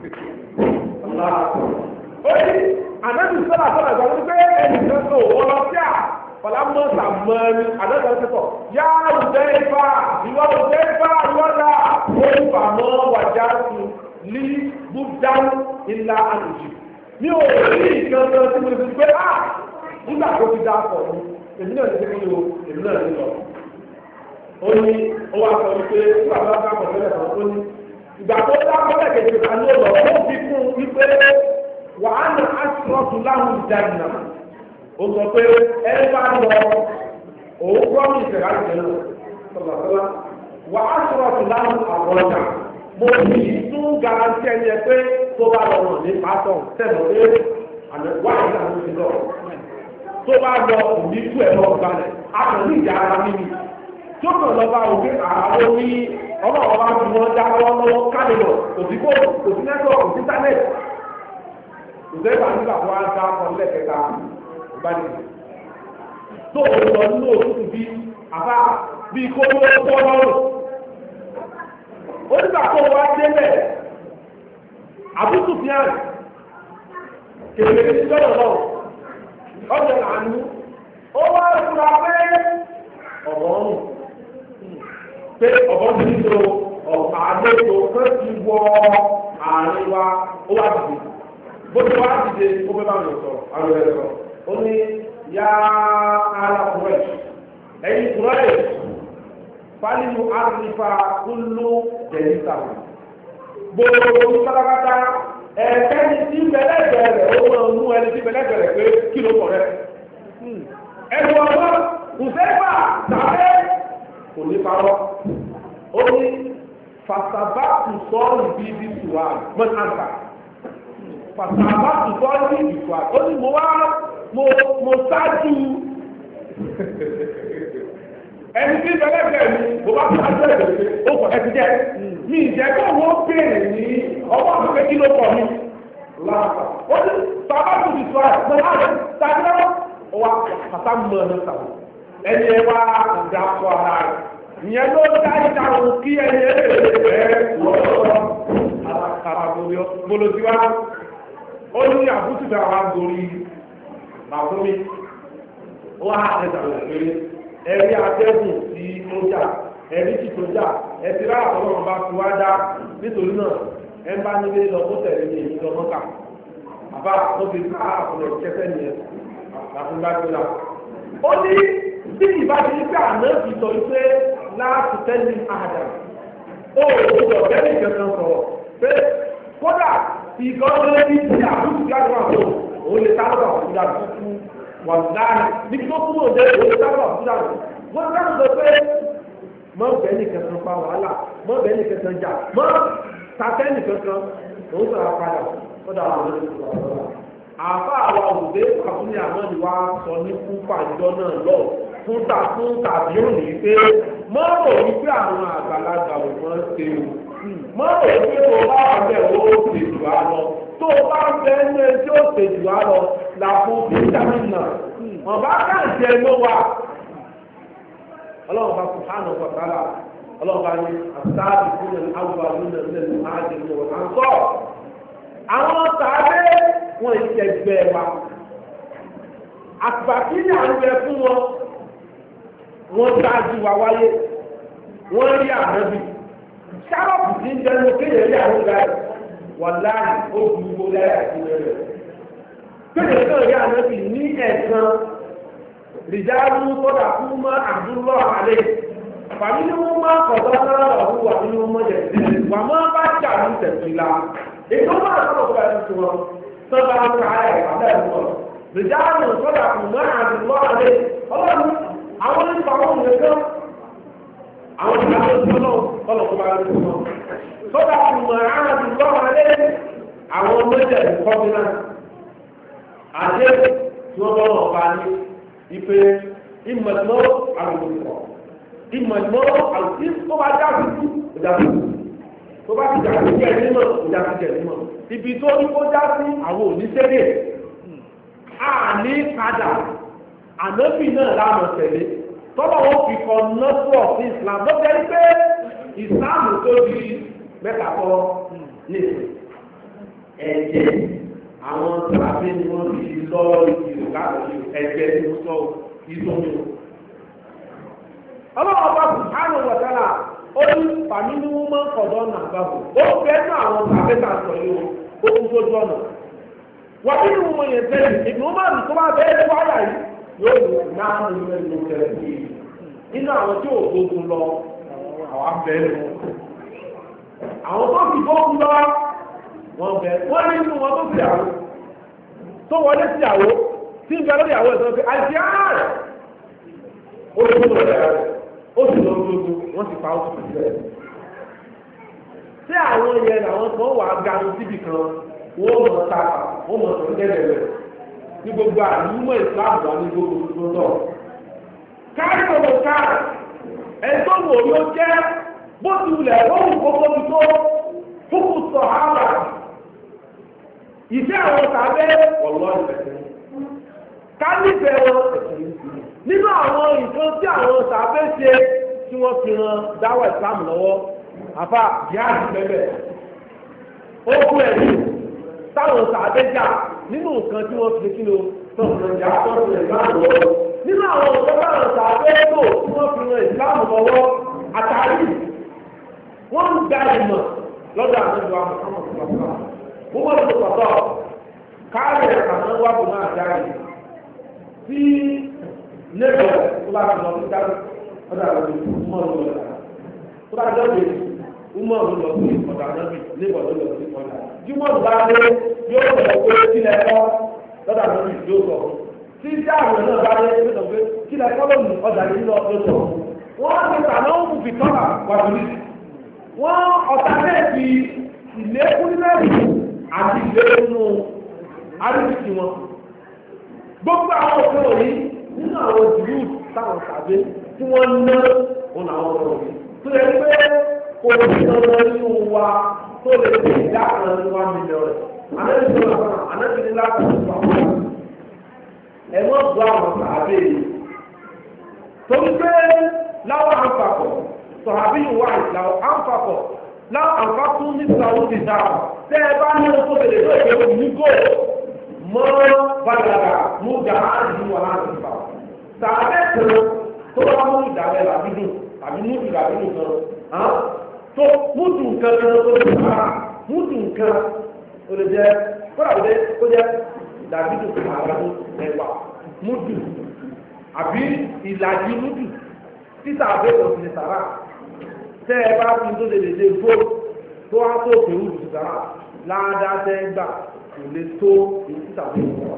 ọ̀làkọ̀ ó ní ànábì sọ́là sọ́là ìgbà wípé ẹnì kan tó wọ́n lọ sí à falamọ́ sàmùmọ́ ni ànábì sọ́là ya ìgbẹ̀fà ìwọ ìgbẹ̀fà ìwọ là ó ní fàmọ́ wàjá sí ní búdán ilá àlùjì ní òòrí ìgbẹ̀fà tí mo ti gbé à nígbà tó ti dá pọ̀ ní èmi náà ti fi lo èmi náà ti lọ. Ó ní ó wá sọ wípé nígbà tó dá pọ̀ tẹ́lẹ̀ kan ó ní ìgbà tó dá pọ̀ tẹ́lẹ̀ kejì kan ló lọ ó fi kún wípé wàhánà aṣọ́ọ̀tún láwùn ìdájìnà. Ó sọ pé ẹ bá lọ òun gbọ́mù ìṣẹ̀lá ìṣẹ̀lá sọ̀rọ̀sọ́lá wà aṣọ́ọ̀tún láwùn àwọn ọjà. Mo sì tún garanti ẹni ẹ pé tó bá lọ rọ̀ ní pásọ̀ tẹ̀lé pé àná wáyé náà ló ti lọ. Tó bá lọ òní tú ẹ̀ lọ gbalẹ̀ àtọ̀ ní ìjà ara mímu tó kàn lọ bá òkè àwọn ní ọlọ́wọ́ bá fi wọn dá wọn lọ́wọ́ kálíbọ̀ òsì kó òsì nẹ́tọ̀ òsì tálẹ̀ òsì ẹ̀fà nígbà tó wá ń dá ọkọ̀ lẹ́kẹ̀ẹ́ta ìbánidì tó o lọ nínú òtútù bí àbá bí kó ló pọ́ lọ́rùn ó nígbà tó wá délẹ̀ àbútù fíàn kèlè ní sọ́dọ̀ náà ọjọ́ làánú ó wá fúra pé ọ̀bọ̀n pé ọ̀bọ̀n ti ní so ọ̀pá àdéhùn pé ti wọ àárín wa ó wá dìde bó ti wá dìde ó fẹ́ bá mi sọ̀rọ̀ àwọn ẹ̀rọ sọ̀rọ̀ ó ní yá ara kúrẹ́ ẹ̀yin kúrẹ́ fálínú àrífà kúlú jẹ̀yìntà gbogbo pátápátá ẹ̀ẹ́dẹ́ni tí bẹ̀lẹ́gbẹ̀ rẹ̀ ó máa mú ẹni tí bẹ̀lẹ́gbẹ̀ rẹ̀ pé kí ló kọ̀ rẹ̀. ẹ̀rù ọ̀gbọ́n kùsẹ́fà tàbí kò ní parọ́. ó ní fàṣàbàtù sọ́ọ̀lù bíi bí tùwà mọ́tàǹtà. fàṣàbàtù sọ́ọ̀lù bíi bí tùwà. ó ní mo wá mo ṣáájú ẹni tí bẹ̀lẹ́gbẹ̀ mi mo bá ṣáájú ẹ̀jẹ̀ pé ó kọ̀ ẹ ti jẹ́ mi ìjẹ́ kó wọ́n béèrè ní ọwọ́ àgbẹ̀ kí ló kọ̀ mi. ó ní bàbá tó ti sọ ẹ̀ pé láti tàbí lọ́wọ́ ó wá kàtà mọ́ ẹ̀ lọ́sà ẹni ẹ wá ìjà kọ ara rẹ̀ ìyẹn ló dá ìjà òun kí ẹni ẹ lè rẹ̀ lọ́wọ́ ara boloti wa ó ní àbútù dá wa gorí bàbúmi ó wá ẹ̀dá òkèrè ẹ̀rí atẹ́gùn sí ó jà ẹ̀rí tí tó jà ẹ̀sì rà àtọ́lọ́run bá fi wá dá nítorí náà ẹ bá nílé lọ kó tẹ̀lé ní èyí lọ mọ́kà àbá ó fi ká àkùnrin kẹfẹ́ nìyẹn láti bá gbé la. ó ní bí ìbáṣe ní pé àná fi sọ pé láti tẹ́lẹ̀ àdá ó gbọdọ̀ bẹ́ẹ̀ nìkan kan sọ̀rọ̀ pé kódà ìgbọ́dọ̀ ní ti àbúrò jáde wà tó òun lè sáré wà fún jáde fún wà láàrin níbi tó kúrò dé òun lè sáré wà fún jáde wọ́n sáré sọ pé mọ bẹ́ẹ̀ nìkan kan fa wàhálà mọ bẹ́ẹ̀ nìkan kan jà mọ tatẹ́ nìkan kan òun sọ̀rọ̀ padà ó dà wọ́n lórí ìwà ọ̀rọ̀ àfa àwa òde àfúnni àmọ́ni wa sọ ní fún fàjọ náà lọ fún ta fún tàbí òní pé mọ́rò wípé àwọn àgbàlagbà ò mọ́ ṣe o mọ́rò wípé tó bá wà bẹ́ẹ̀ ó ṣe jù á lọ tó bá ń bẹ ní ẹni tí ó ṣe jù á lọ làpò fíjàmínà wọn bá káàjẹ ló wà ọlọ́run bá kú hánà pàtàlà ọlọ́run bá ní àtàbí fúnlẹ̀ àwùjọ nínú ẹ̀sẹ̀ àjẹ ní ọ̀rọ̀ àǹsọ́ àwọn tàbí wọn ìṣẹ̀gbẹ̀ wa àtìbàkí ní àwọn ẹ̀ fún wọn wọ́n dájú wa wáyé wọ́n rí ànábì ṣáròpù tí ń jẹun kéèyàn rí àwọn ọ̀gá wà láàyè ó ju gbogbo láyà sí rẹ̀ kéèyàn náà rí ànábì ní ẹ̀sán rìjáàlú sọ́dà fún mọ́ àdúrà àlẹ́ fàmí ni wọ́n máa kọ̀dọ̀ náà ọ̀hún wà nínú mọ́jẹ̀ sílẹ̀ wà máa bá jà ní tẹ̀síla ètò máa sọ̀rọ̀ fún ẹni tí wọ́n sọ́dà ń ka ayà ìpàdé ẹ̀kọ́ rìjáàlú sọ́dà fún mọ́ àdúrà àlẹ́ ọlọ́run àwọn nípa àwọn nìkan àwọn ìgbàlódé náà kọ́lọ̀ kó bá rí fún wọn sọ́dà fún mọ́ àdúrà àlẹ́ àwọn mọ́jẹ̀ ìkọ́bí náà àdé tí wọ́n bọ́ wọn bá ní ipe ìmọ̀lẹ́mọ́ àlùkò ìmọ̀lẹ́mọ́ àlùkò tó bá já sí ìdàgbò tó bá ti dàgbò jẹ́ nímọ̀ ìdàgbò jẹ́ nímọ̀ ibi tó ní kó já sí àwọn oníṣẹ́lẹ̀ àní padà ànábì náà lánàá tẹ̀lé tọ́lọ̀ wọn fi kọ́ nọ́tọ̀ sí Islam ló jẹ́ pé Islam tó di mẹ́ta kọ́ ní ẹ̀jẹ̀ àwọn tàbí ni wọ́n fi lọ́ọ́ ìdìbò láti ẹgbẹ́ tí wọ́n sọ ìdómi o. ọlọ́wọ́ bá kù hánà wọ̀tálà ó ní fàmí ní wọ́n máa ń kọ̀dọ̀ ọ̀nà àgbàbọ̀ ó fẹ́ ní àwọn tàbí tà sọ yìí o ó kún sójú ọ̀nà. wọ́n bí wọn yẹn tẹ́lẹ̀ ìgbìmọ̀ máa ń tó bá bẹ́ẹ̀ tó wáyà yìí yóò lò náà ní ilé ìlú tẹ̀lẹ̀ sí i. nínú àwọn tí ò gbógun lọ àwọn abẹ́rẹ́ wọn. àwọn tó fi gbógun lọ wọ́n bẹ wọ́n ní inú wọn tó fi àwọ̀ tó wọlé sí àwọ̀ tí ń bẹ lórí àwọ̀ ẹ̀sán pé àìsí ààrẹ ó ti tó lọ́dẹ̀ rẹ̀ ó sì lọ gbogbo wọ́n ti pa ó sì bẹ̀rẹ̀. tí àwọn yẹn làwọn kan wà ganu síbì kan wọ́n mọ̀ ta wọ́n mọ̀ tó dẹ́rẹ̀ rẹ̀ ní gbogbo àdúgbò ìsìláàmù wà ní gbogbo tó tọ̀. káàrí gbogbo káàrí ẹ̀tọ́ wò ló jẹ́ bó ti wulẹ̀ wọ́n wù gbogbo mi tó fúkú sọ̀ hálà ìfẹ́ àwọn tàbẹ́ ọ̀lọ́ ìfẹ́ ká nífẹ̀ẹ́ wọn nínú àwọn nǹkan tí àwọn tàbẹ́ ṣe tí wọ́n fi ran dáwọ̀ ìsìlámù lọ́wọ́ àfà yáàdì bẹ́ẹ̀ ó kú ẹ̀rí táwọn tàbẹ́ jà nínú nǹkan tí wọ́n fi kí ló tọ̀sán ìjà tọ́sán ìsìlámù lọ́wọ́ nínú àwọn nǹkan táwọn tàbẹ́ lò tí wọ́n fi ran ìsìlámù lọ́wọ́ àtàrí wọ́n ń gba ìmọ̀ lọ́dọ̀ àwọn ìjọ àwọn ọmọ ìgbàgbọ́ wọ́n wọ́n tó pàtó káàrí àwọn wà bùn náà jáde tí lẹ́gbẹ̀ẹ́ tó bá ti lọ sí dájú ọ̀dà àwọn ìmọ̀ ló lọ tó bá jẹ́ pé ìmọ̀ ló lọ sí ọ̀dà náà bí lẹ́gbẹ̀ẹ́ ló lọ sí ọ̀dà jùmọ̀ ló bá dé yóò lọ pé kílẹ̀ kọ́ lọ́dà náà bí yóò sọ tí dáàbò náà bá dé yóò sọ pé kílẹ̀ kọ́ lónìí ọ̀dà yìí lọ yóò sọ wọ́n ti tà náà ń fi tọ́lá wàdúrí wọ́n ọ̀tá náà fi ìlékún nílẹ̀ àti ìlékúnnú àríwísí wọn gbogbo àwọn òfin òní nínú àwọn jùlù táwọn tàbí tí wọ́n ná òun àwọn ọ̀rọ̀ òní tó yẹ pé kò ní ọ̀nà nínú wa tó lè fi ìdá kan ní wá mílíọ̀nù rẹ̀ anábìsí wọn kan anábìsí láti ṣe àwọn ẹ̀wọ̀n gbọ́ àwọn tàbí yìí torí pé láwọn àǹfààkọ̀ sọ̀hábí ìwà ìlàwọ̀ àǹfààkọ̀ láwọn àǹfààkọ̀ ní ìsàwọ̀ ti dáa tẹ́ ẹ bá ní oṣù tẹ̀lé tó ìwé òní gò mọ́ bàdàgà mú gàmáàdì wà láti fà tàbí kan tó bá mú ìdàbẹ̀ làbídùn tàbí mú ìdàbídùn kan tó múdù nǹkan kan tó ti fà múdù nǹkan ó lè jẹ kódà ó jẹ kó jẹ ìdàbídùn kan àgbàdo ẹ̀wà múdù àbí ìlàjì múdù títà àbẹ̀wò ti sàrà tẹ́ ẹ bá fi tó lè lè fó tó wá tó òkè wù ti sàrà láàdá tẹ́ gbà kò lè tó èyí títà àbẹ̀wò.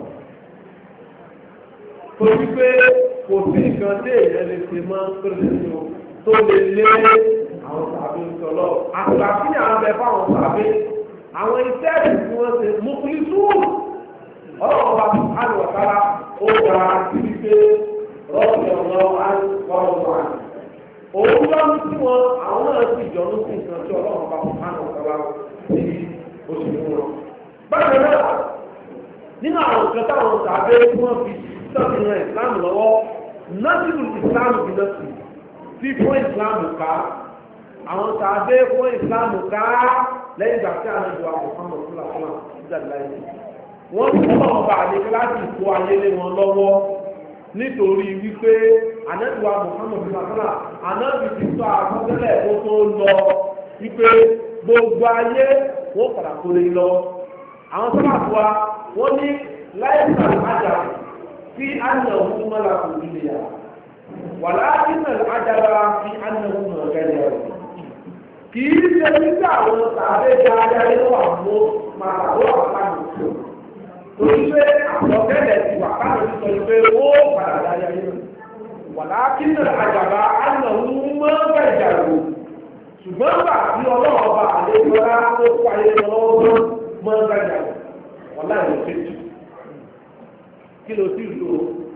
torí pé kò sí nǹkan tí èèyàn lè ṣe mọ́ tó lè ṣe o tó lè lé àwọn tàbí sọlọ àgbà sí àwọn abẹ fáwọn tàbí àwọn iṣẹ́ ìsìn tí wọ́n ṣe mú kúlí túwù ọlọ́run bá ti hàn wọ̀tára ó gbà síbi pé rọ́ọ̀tì ọ̀rọ̀ àìwọ̀n òun yọ́nú sí wọn àwọn náà sì yọ́nú sí nǹkan tí ọlọ́run bá fún hánà ọ̀sọ́lá ní oṣù fún wọn. bákan náà nínú àwọn nǹkan táwọn tàbí tí wọ́n fi sọ́ọ̀tì ran islam lọ́wọ́ nọ́ọ̀tìlù islam bí nọ́ọ̀tì tí fún islam ká àwọn tàbí fún islam ká lẹ́yìn ìgbà tí àwọn ìjọba Muhammad fúlà fúlà jáde láyé wọ́n ti fún ọba àdékẹ́ láti kó ayé lé wọn lọ́wọ́ nítorí wípé ànẹ́tùwà Muhammad fúlà fúlà ànábì ti sọ àkọsílẹ̀ tó tó lọ wípé gbogbo ayé wọ́n padà kó lé lọ àwọn sábà fún wa wọ́n ní láìsà àjà fi ànàwó mọ́lá kò nílé yà wà láti nà àjàrà fi ànàwó mọ́lá gẹ́gẹ́ rẹ̀ kì í ṣe nígbà àwọn tàbí dáadáa yóò wà mú máa wọ́ àpáàdé torí pé àtọ̀kẹ́lẹ̀ ti wà káàdé ti sọ pé ó padà dáadáa yóò wà láti nà àjàrà ànàwó mọ́lá gẹ́gẹ́ rẹ̀ ṣùgbọ́n gbà tí ọlọ́run ọba àlejò ọlá tó kó ayé lọ́wọ́ mọ́lá gẹ́gẹ́ rẹ̀ wọ́n láì lọ sí kí ló sì lò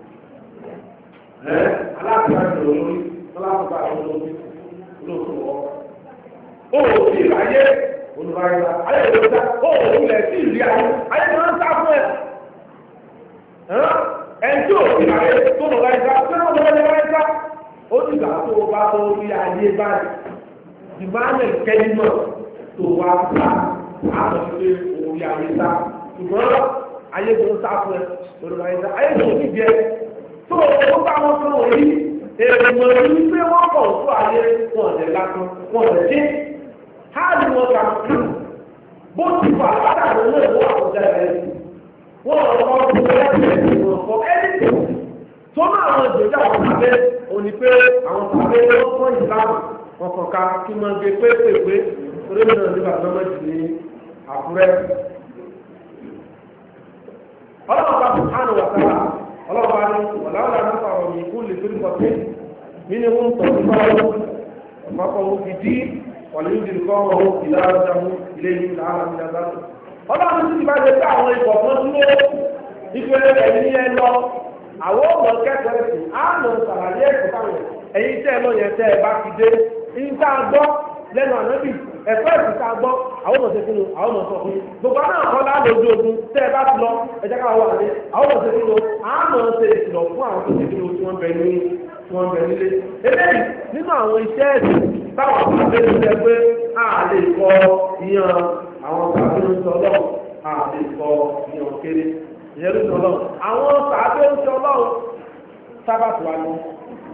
ẹ́ aláàbíà lò lórí aláàbíà lò lórí lóṣù ọ̀ ó sì láyé olùbáyọ̀ ayé ló dá ó ilẹ̀ sí ìlú ayé ayé ló ń sá fún ẹ ẹni tí ò sí láyé tó lọ láyé sá tó lọ láyé láyé sá ó ti gbà tó o bá tó rí ayé báyìí ìmáàlẹ̀ kẹ́límọ̀ tó wá sá àwọn ìgbé orí ayé sá ṣùgbọ́n ayé ló ń sá fún ẹ olùbá yẹn sá ayé ló ń jẹ tó o bá wọn fún wọn yìí èèmọ̀ ní pé wọ́n kọ̀ tó ayé wọn ọ̀dẹ̀ lásán wọn ọ̀dẹ̀ dé háàlì wọn kà kú bó ti wà látàrí owó ìwọ àkọjá rẹ wọn ọ̀rọ̀ ọdún ẹgbẹ̀rún ìwọ̀n fọ ẹ́díkì tó máa àwọn ìgbèjà àwọn tàbí òní pé àwọn tàbí wọn fọ́ ìsìlámù wọn kàn ká kí wọ́n gbé pépèpé torí mi náà nígbà tó mẹ́jì ní Àkúrẹ́ ọlọ́ọ̀bá sùhánù wàtàrà ọlọ́ọ̀bá ní wàláwàlá nípa ọ̀rọ̀ ìkú lè fi pọ̀tí nínú wọn tọ̀sí báwọn ọmọkọ̀wọ́ fi dí wàlẹ́ yóò dìrì kọ́ ọ̀rọ̀ ìlàrájáwó ilé yìí láàrín ìjàdá ọlọ́run sì ti bá jẹ́ pé àwọn ikọ̀ kan dúró ìpele ẹ̀yìn ẹ lọ àwọn ọmọ kẹ́kọ̀ọ́ ẹ̀sìn á lọ sàlàyé ẹ̀sìn táwọn ẹ̀yìn tẹ́ ẹ lọ yẹn tẹ́ ẹ bá ti dé ìta gbọ́ lẹ́nu ànábì ẹ̀fọ́ ẹ̀sìn tá a gbọ́ àwọn ọmọ ṣe kíni àwọn ọmọ sọ fún yín gbogbo àwọn àkọ́ láàlú ojú ogun tẹ́ ẹ bá ti lọ ẹ̀jẹ̀ ká wà ní àwọn ọmọ ṣe kíni àmọ́ ṣe ìkìlọ̀ fún àwọn tó ṣe kíni tí wọ́n bẹ ní tí wọ́n bẹ nílé. eléyìí nínú àwọn iṣẹ́ ẹ̀sìn táwọn àgbàdo ń jẹ pé a lè kọ ìyan àwọn tàbí ń sọ lọ́wọ́ a lè kọ ìyan kéré ìyẹn ló sọ lọ́wọ́ àwọn tàbí ń sọ lọ́wọ́ sábàtì wa ni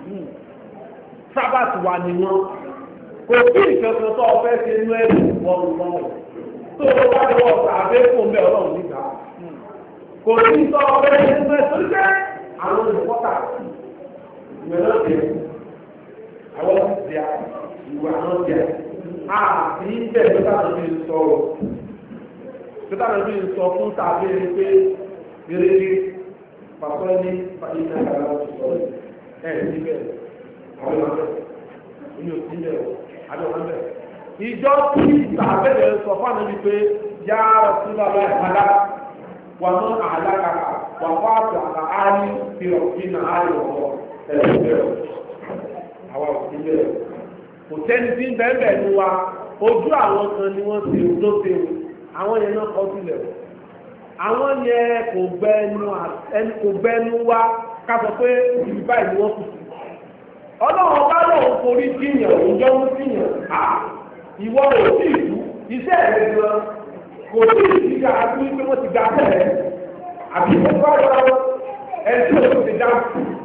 sábàtì wa ni wọ́n kò sí ìkankan tó ọfẹ́ ṣe inú ẹ̀rù wọ́n lọ́wọ́ tó o bá lọ́wọ́ tàbí fún bẹ́ẹ̀ ọlọ́run nígbà kò sí tó ọfẹ́ ṣe inú ẹ̀rù tó jẹ́ àwọn olùkọ́ta ìgbẹ́lẹ́ ọ̀dẹ́ àwọn ti di ìwà náà jẹ́ àti bẹ́ẹ̀ tó tàbí bí n sọ̀rọ̀ tó tàbí bí n sọ fún tàbí ẹni pé gẹ́gẹ́ pàtó ní ìpàdé ìgbà láti sọ̀rọ̀ ẹ̀ níbẹ̀ àwọn ọmọ ní òsì bẹ́ẹ̀ àdéhùn bẹ́ẹ̀. ìjọ tí ìtàbẹ̀rẹ̀ sọ fún àná wípé yá ọtí bàbá ìhàlá wà mọ́ àhàlá kàkà wà fún àtọ̀ àhàlí fìrọ̀ fínà ààrẹ ọ̀rọ̀ ẹ̀ bẹ́ẹ̀ àwọn òsì bẹ́ẹ̀. kò sẹ́ni tí ń bẹ́ẹ̀ bẹ́ẹ̀ ni wa ojú àwọn kan ni wọ́n ti ló ti wù àwọn yẹn náà kọ́ sílẹ̀ àwọn yẹn kò gbẹnu wa ká sọ pé ìlú báyìí ni wọ́n kù sí ọlọ́run bá lọ́wọ́ forí jíyàn òjò ń jíyàn á ìwọ ò sí ìlú iṣẹ́ rẹ̀ gan kò sí ìdíjà àti wípé wọ́n ti ga bẹ́ẹ̀ àbí wọ́n bá yọ ẹni tó ti dá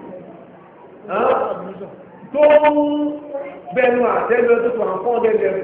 tó ń bẹnu àtẹ́lẹ́ tó tó àǹfọ́n dẹ́dẹ́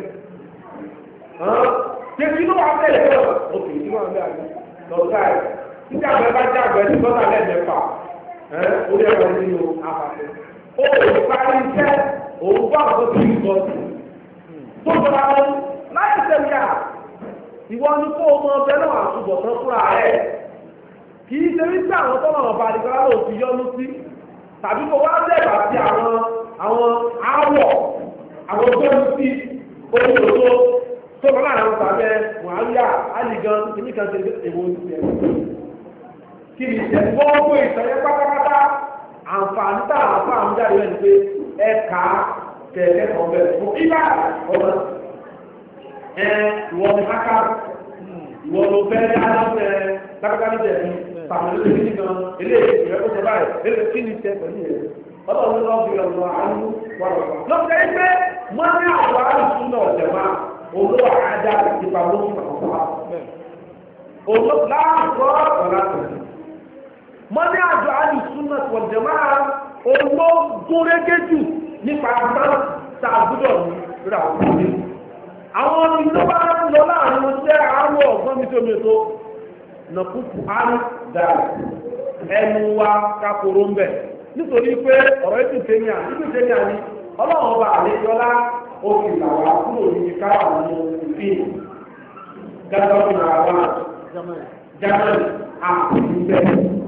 tẹ̀sí ló wà bẹ́ẹ̀ lọ òkè tí wọ́n bẹ́ẹ̀ àgbẹ̀ lọ́sà ẹ̀ nígbà bẹ́ẹ̀ bá jágbẹ́ tí lọ́sà lẹ́ẹ̀mẹ́fà orí ẹ̀rọ nínú àpapọ̀ ó lè parí iṣẹ́ òun bá àwọn tó ti sọ sí tó tọ́ra wọn láì sẹ́mi à ìwọ ni kó o mọ ọbẹ̀ náà àtúbọ̀ tán fúnra rẹ̀ kì í ṣe wípé àwọn tọ́lọ̀ ọba àdìgbọ́lá ló fi yọ́nú sí tàbí kó wá dẹ̀bà sí àwọn àwọn àwọ̀ àwọn tó ń sí olùdókòó tó kọ́ láàrin àwọn tàbí wàhálà àlìgan kìíní kan ṣe èwo ìṣẹ́ kí ni ìṣẹ́ gbogbo ìṣẹ́yẹ pátápátá àǹfààní tá àǹfààní jáde lẹ́nu pé ẹ̀ka kẹ̀kẹ́ kan bẹ̀ fún ibà ọ̀nà ẹ ìwọ ni káká ìwọ ló fẹ́ dáná fẹ́ lákàtà ní jẹ̀bi tàbí lórí ní gan eléyìí ìrẹ́ kó sọ báyìí eléyìí kí ni tẹ pẹ̀lú yẹn ọlọ́run ló fi ọ̀nà àánú wọ̀rọ̀ lọ́sẹ̀ yìí pé wọ́n ní àwọn àlùsùn náà jẹ̀má olówó àájá ìpa lóṣù àwọn olówó láàbọ̀ ọ̀la tẹ̀lé wọ́n ní àjọ àlùsùn náà wọ̀ jẹ̀má ológúnrégé jù nípa àtà tààbùdọ̀ ní ìrà òkúté àwọn ọdún tó bá lọ láàrin wọn jẹ́ àárọ̀ ọ̀gbọ́n mi tó mẹ́tò nàkúkú àrùn dáa ẹnu wa kakoro ń bẹ̀ nítorí pé ọ̀rọ̀ ètò tẹ́yà nínú tẹ́yà ni ọlọ́run ọba àlejọ́lá ó fi làwà kúrò ní káwọn òfin gàdọ́gbìn àwọn german àti ìbẹ̀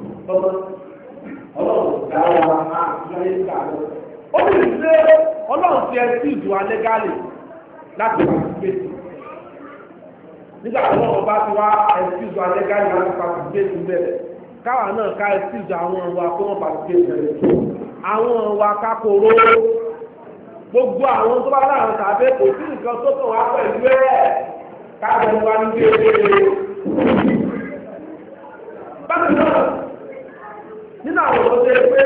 ọlọ́run dáwà àti ìgbà lọ. ó ní ìṣe ọlọ́run ti ẹtí ìdù alẹ́gálì láti wà sí gbèsè nígbà tí ọlọ́run bá ti wá ẹtí ìdù alẹ́gálì láti wà sí gbèsè bẹ́ẹ̀ káwa náà ká ẹtí ìdù àwọn ọ̀wà kó wọ́n bá ti gbèsè rẹ̀ àwọn ọ̀wà kákòrò gbogbo àwọn tó bá láwọn tàbí kò sí nǹkan tó tó wá pẹ̀lú ẹ̀ káàbọ̀ wá ní gbèsè bákan náà nínú àwọn ọ̀dọ́ pé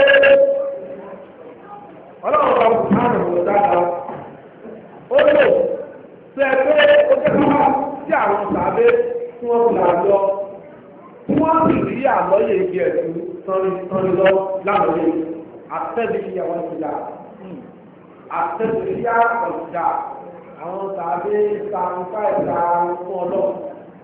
ọlọ́run bá wù máa rọ̀ dáadáa ó lò tó ẹ pé ó jẹ́ ká sí àwọn sàbẹ́ tí wọ́n fi àjọ tí wọ́n sì rí àlọ́yè ibi ẹ̀sùn sanni lọ láàrin àtẹ́bí ìyàwó ìjà àtẹ́bí ìyàwó ìjà àwọn sàbẹ́ sàǹfà ìjà fún ọlọ́run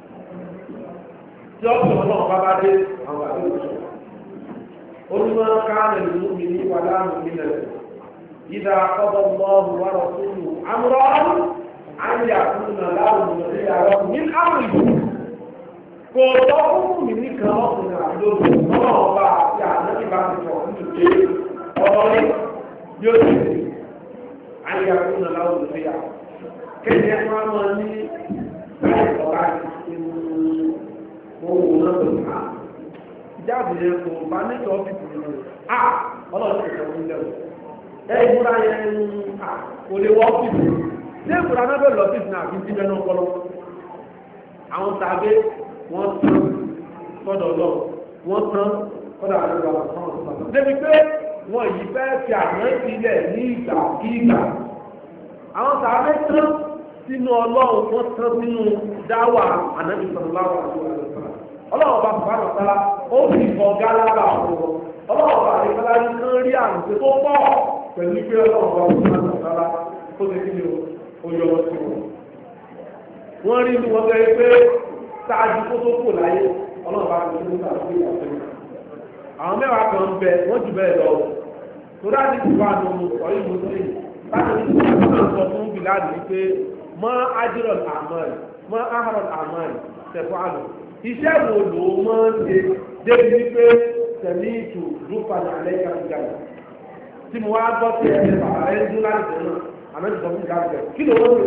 tí ọ̀sán ọlọ́run bá bá dé àwọn àdéhùn ìṣòro. قلنا كان المؤمنين ولا مؤمنة إذا قضى الله ورسوله أمرا أن يكون لهم الخيار من أمره kò tọ́ fún mi ní kan ọkùnrin àdúgbò lọ́wọ́ ọba àti ànábì bá ti sọ nínú pé ọ̀rọ̀ ní yóò ti rí ayé àkúnná láwọn olùfẹ́yà kéde máa mọ ní láì ọ̀rá ìṣẹ́nu wọn wò náà tó ká jáde yẹn kò bá nítorí ọ́fíìsì nínú à ọlọ́run ti sọ fún lẹ́wọ̀ ẹ ìmúra yẹn kò lè wọ ọ́fíìsì ṣé ìmúra náà bẹ̀rẹ̀ lọ́fíìsì náà àbí ti bẹ́ẹ̀ náà kọ́ lọ́wọ́ àwọn tàbí wọ́n tán sọ́dọ̀ lọ wọ́n tán sọ́dọ̀ àdúgbò àwọn ọ̀sán débi pé wọ́n yìí fẹ́ fi àná sílẹ̀ ní ìgbà kí ìgbà àwọn tàbí tán sínú ọlọ́run wọ́n tán sínú dáwà ànábì sallallahu alaihi wasallam ọlọ́run bá bàbá náà sára ó fi ọ̀gá lábà ọ̀rọ̀ ọlọ́run bá àdékọ́lá ní kán rí àrùn tó pọ̀ pẹ̀lú pé ọlọ́run bá bàbá náà sára ó ti kí ni ó yọ ọ́ sí wọn. wọ́n rí inú wọn bẹ́ẹ̀ pé sáájú kó tó kò láyé ọlọ́run bá ti ní sáà sí ìyàwó yìí. àwọn mẹ́wàá kan ń bẹ wọ́n jù bẹ́ẹ̀ lọ tó dájú ti wà nù ọ̀yìn mùsùlùmí láti ní ìgbà sọ fún bìláàdì wípé mọ́ ájírọ̀ àmọ́rì mọ́ áhàrọ̀ àmọ́rì tẹ̀fọ́ àlọ́ iṣẹ́ wo ló máa ń ṣe débi wípé tẹ̀lé ìtù rúpa ní alẹ́ ìkàtúgà tí mo wá gbọ́ sí ẹ̀ bàbá rẹ̀ ń dún láti tẹ̀lé náà àmọ́ ìjọba fún ìjà rẹ̀ kí ló wọ́n ṣe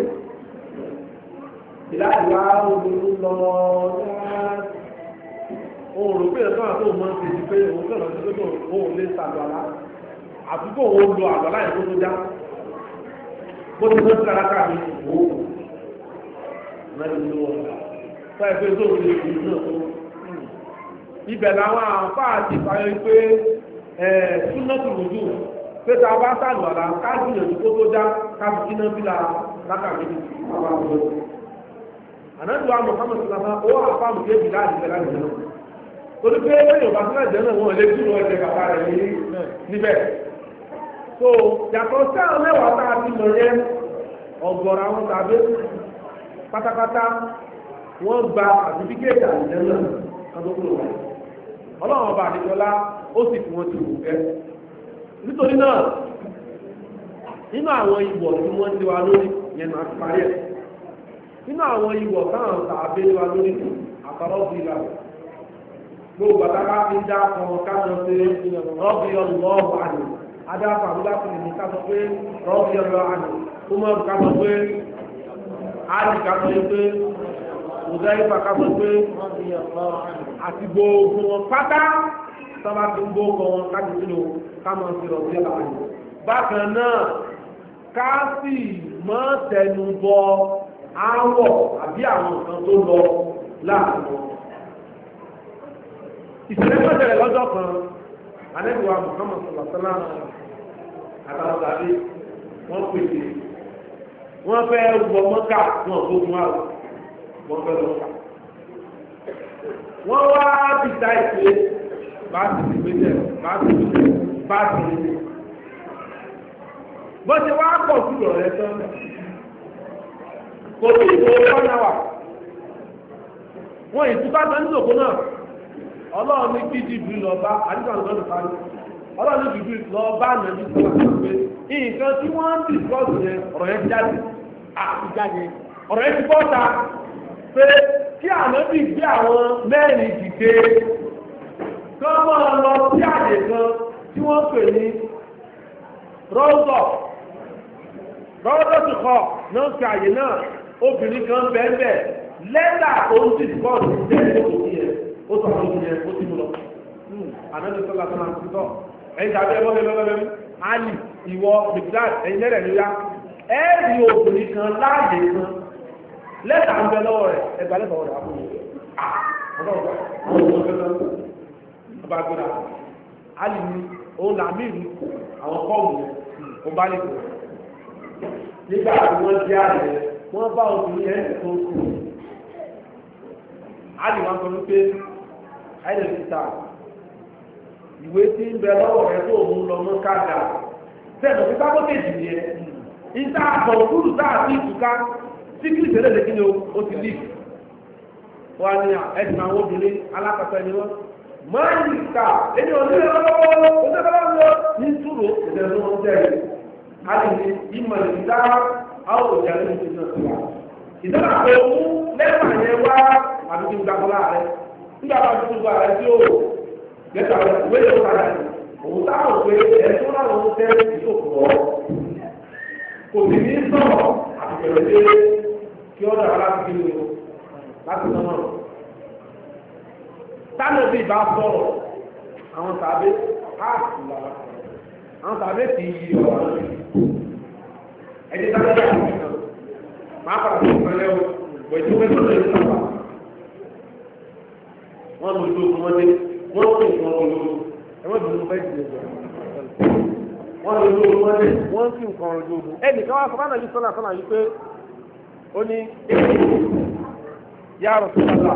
ìlàjì wa olùlú lọ ohun rò pé ẹ̀sán àti òun máa ń tèjì pé òun kàn lọ sí pé òun lè sàlù àlá àtúkò òun lo àlọ́ láì tó tó já bó ti lọ sí alákà mi wò ó mẹ́rin ló wọ̀ fún ẹgbẹ́ tó lè fi náà tó ibẹ̀ làwọn àǹfààní ti fàyọ pé ẹ̀ súnmọ́tò lójú pé tá a bá sàlù àlá ká gbìyànjú kó tó já ká fi kí náà bí la lákà méjì àwọn àgbẹ̀ ànájúwà Muhammad sallama ó àfáàmù tí èbì láti ìfẹ́ láti jẹ́nà torí pé èyàn bá sílẹ̀ jẹ́nà wọn lè dúró ẹ̀jẹ̀ bàbá rẹ̀ ní níbẹ̀ so yàtọ̀ sí àwọn mẹ́wàá tá a ti mọ̀ yẹn ọ̀gọ̀rọ̀ àwọn tàbí pátápátá wọ́n gba àtìfíkẹ́ẹ̀tì àjẹ́nà adókòrò wọn ọlọ́run ọba àdìjọlá ó sì fi wọn ti wù fẹ́ nítorí náà nínú àwọn ìwọ̀ tí wọ́n ti wá lórí yẹn máa ti parí ẹ̀ nínú àwọn ìwọ̀ táwọn tàbí wa lórí àtàrọ́bì ìlànà gbogbo àtàkà fi ń dá kan káàkiri pé rọ́bì ọlọ́ọ̀bù àná adáfà àbúdáfìlì ní ká sọ pé rọ́bì ọlọ́ àná tó mọ́ ká sọ pé áàdì ká sọ pé òzáìfà ká sọ pé àti gbogbo wọn pátá sábà fi ń gbókọ wọn káàkiri sínú káàmọ́ sí rọ́bì ọlọ́ àná bákan náà ká sì mọ́ tẹnubọ áwọ̀ àbí àwọn nǹkan tó lọ láàrin wọn. ìṣẹ̀lẹ̀ mọ́tẹ̀lẹ̀ lọ́jọ́ kan anẹ́bíwá Muhammad sallasala àtàwọn tàbí wọ́n pèsè wọ́n fẹ́ wọ mọ́kà wọn tó mú àwọn wọ́n fẹ́ lọ kà wọ́n wá bìtá ìpè bá ti ti gbèsè bá ti ti gbèsè bá ti ti gbèsè bó ṣe wá pọ̀ sí ọ̀rẹ́ tán kò sí ìwò ọ̀nà wà wọ́n ìtúká tán ní òkú náà ọlọ́run ní kí jìbìrì lọ bá àdúgbò àwọn ọ̀dọ́ parí ọlọ́run ní jìbìrì lọ bá nàbí sọ́wọ́ pé nǹkan tí wọ́n ń dìskọ́sì yẹn ọ̀rọ̀ yẹn jáde àtijáde ọ̀rọ̀ yẹn ti bọ́ ta pé kí ànábì gbé àwọn mẹ́rin dìde kí wọ́n máa lọ sí àyè kan tí wọ́n pè ní rọ́ọ̀dọ̀ rọ́ọ̀dọ̀ tó kọ̀ náà fi àyè náà obìnrin kan bẹ́ẹ̀ bẹ́ẹ̀ lẹ́tà tó ń dìskọ́sì jẹ́ lókòó yẹn ó sọ àwọn ìyẹn ó ti mú lọ ànábi sọlá sọlá ti sọ ẹ̀yin tàbí ẹbọ bẹ́ẹ̀ bẹ́ẹ̀ bẹ́ẹ̀ ali ìwọ bìtìláì ẹ̀yin lẹrẹ ló yá ẹ rí obìnrin kan láàyè kan lẹ́tà ń bẹ lọ́wọ́ rẹ̀ ẹgbàá lẹ́tà ọ̀rẹ́ àbúrò àwọn ọmọ ọgbẹ náà ọba gbéra ali ni òun làmì ìlú àwọn kọ́ọ̀mù yẹn ó bá lè kó nígbà tí wọ́n di àyè wọ́n bá obìnrin yẹn tó kù ali wọn sọ wípé ayé ti ta ìwé tí ń bẹ lọ́wọ́ rẹ tó mú lọ mọ́ káàdà sẹ́nu pípa bókèjì yẹn ìta àbọ̀kúrú táà sí ìtúká tí kí ìṣẹ̀lẹ̀ lè kí ni ó ti lì wọ́n á ní ẹ̀sìn àwọn obìnrin alákọ̀ọ́sọ ẹni wọ́n máa ń yí ká ẹni onílẹ̀ lọ́wọ́ onílẹ̀ ní túrò ìṣẹ̀lẹ̀ tó ń tẹ̀lé a lè ní ìmọ̀ ìdá àwọn òjá lórí ìṣẹ̀lẹ̀ tó wà ìdáná pé mú lẹ́fà yẹn wá àbíkí gbàgbọ́lá rẹ̀ nígbà bá tó gba rẹ̀ tí ó lẹ́tà rẹ̀ ìwé yóò padà ní òun táwọn pé ẹ̀sùn láwọn ń tẹ́ ìṣòkò ọ̀ kò sì ní sọ̀rọ̀ àtìkẹ̀rẹ̀ dé kí ọ́ dàgbà láti kí ni o láti sọ́nà táwọn bí bá sọ̀rọ̀ àwọn tàbí káàkiri lára àwọn tàbí ti yí ọ̀rọ̀ rẹ̀ ẹ̀jẹ̀ táwọn yà wọ́n kan máa padà sí ìpínlẹ̀ o pẹ̀lú pẹ̀lú ìlú náà wọ́n lò lóògùn wọ́n dé wọ́n pè wọ́n lò lóògùn ẹ̀wọ́n dùn ún fẹ́ jìnnà jọ wọ́n lò lóògùn wọ́n dé wọ́n sì ń kọrin lóògùn ẹnìkan wá sọ fún ànàbí sọ́nà sọ́nà yìí pé ó ní yàrá tó lọ́la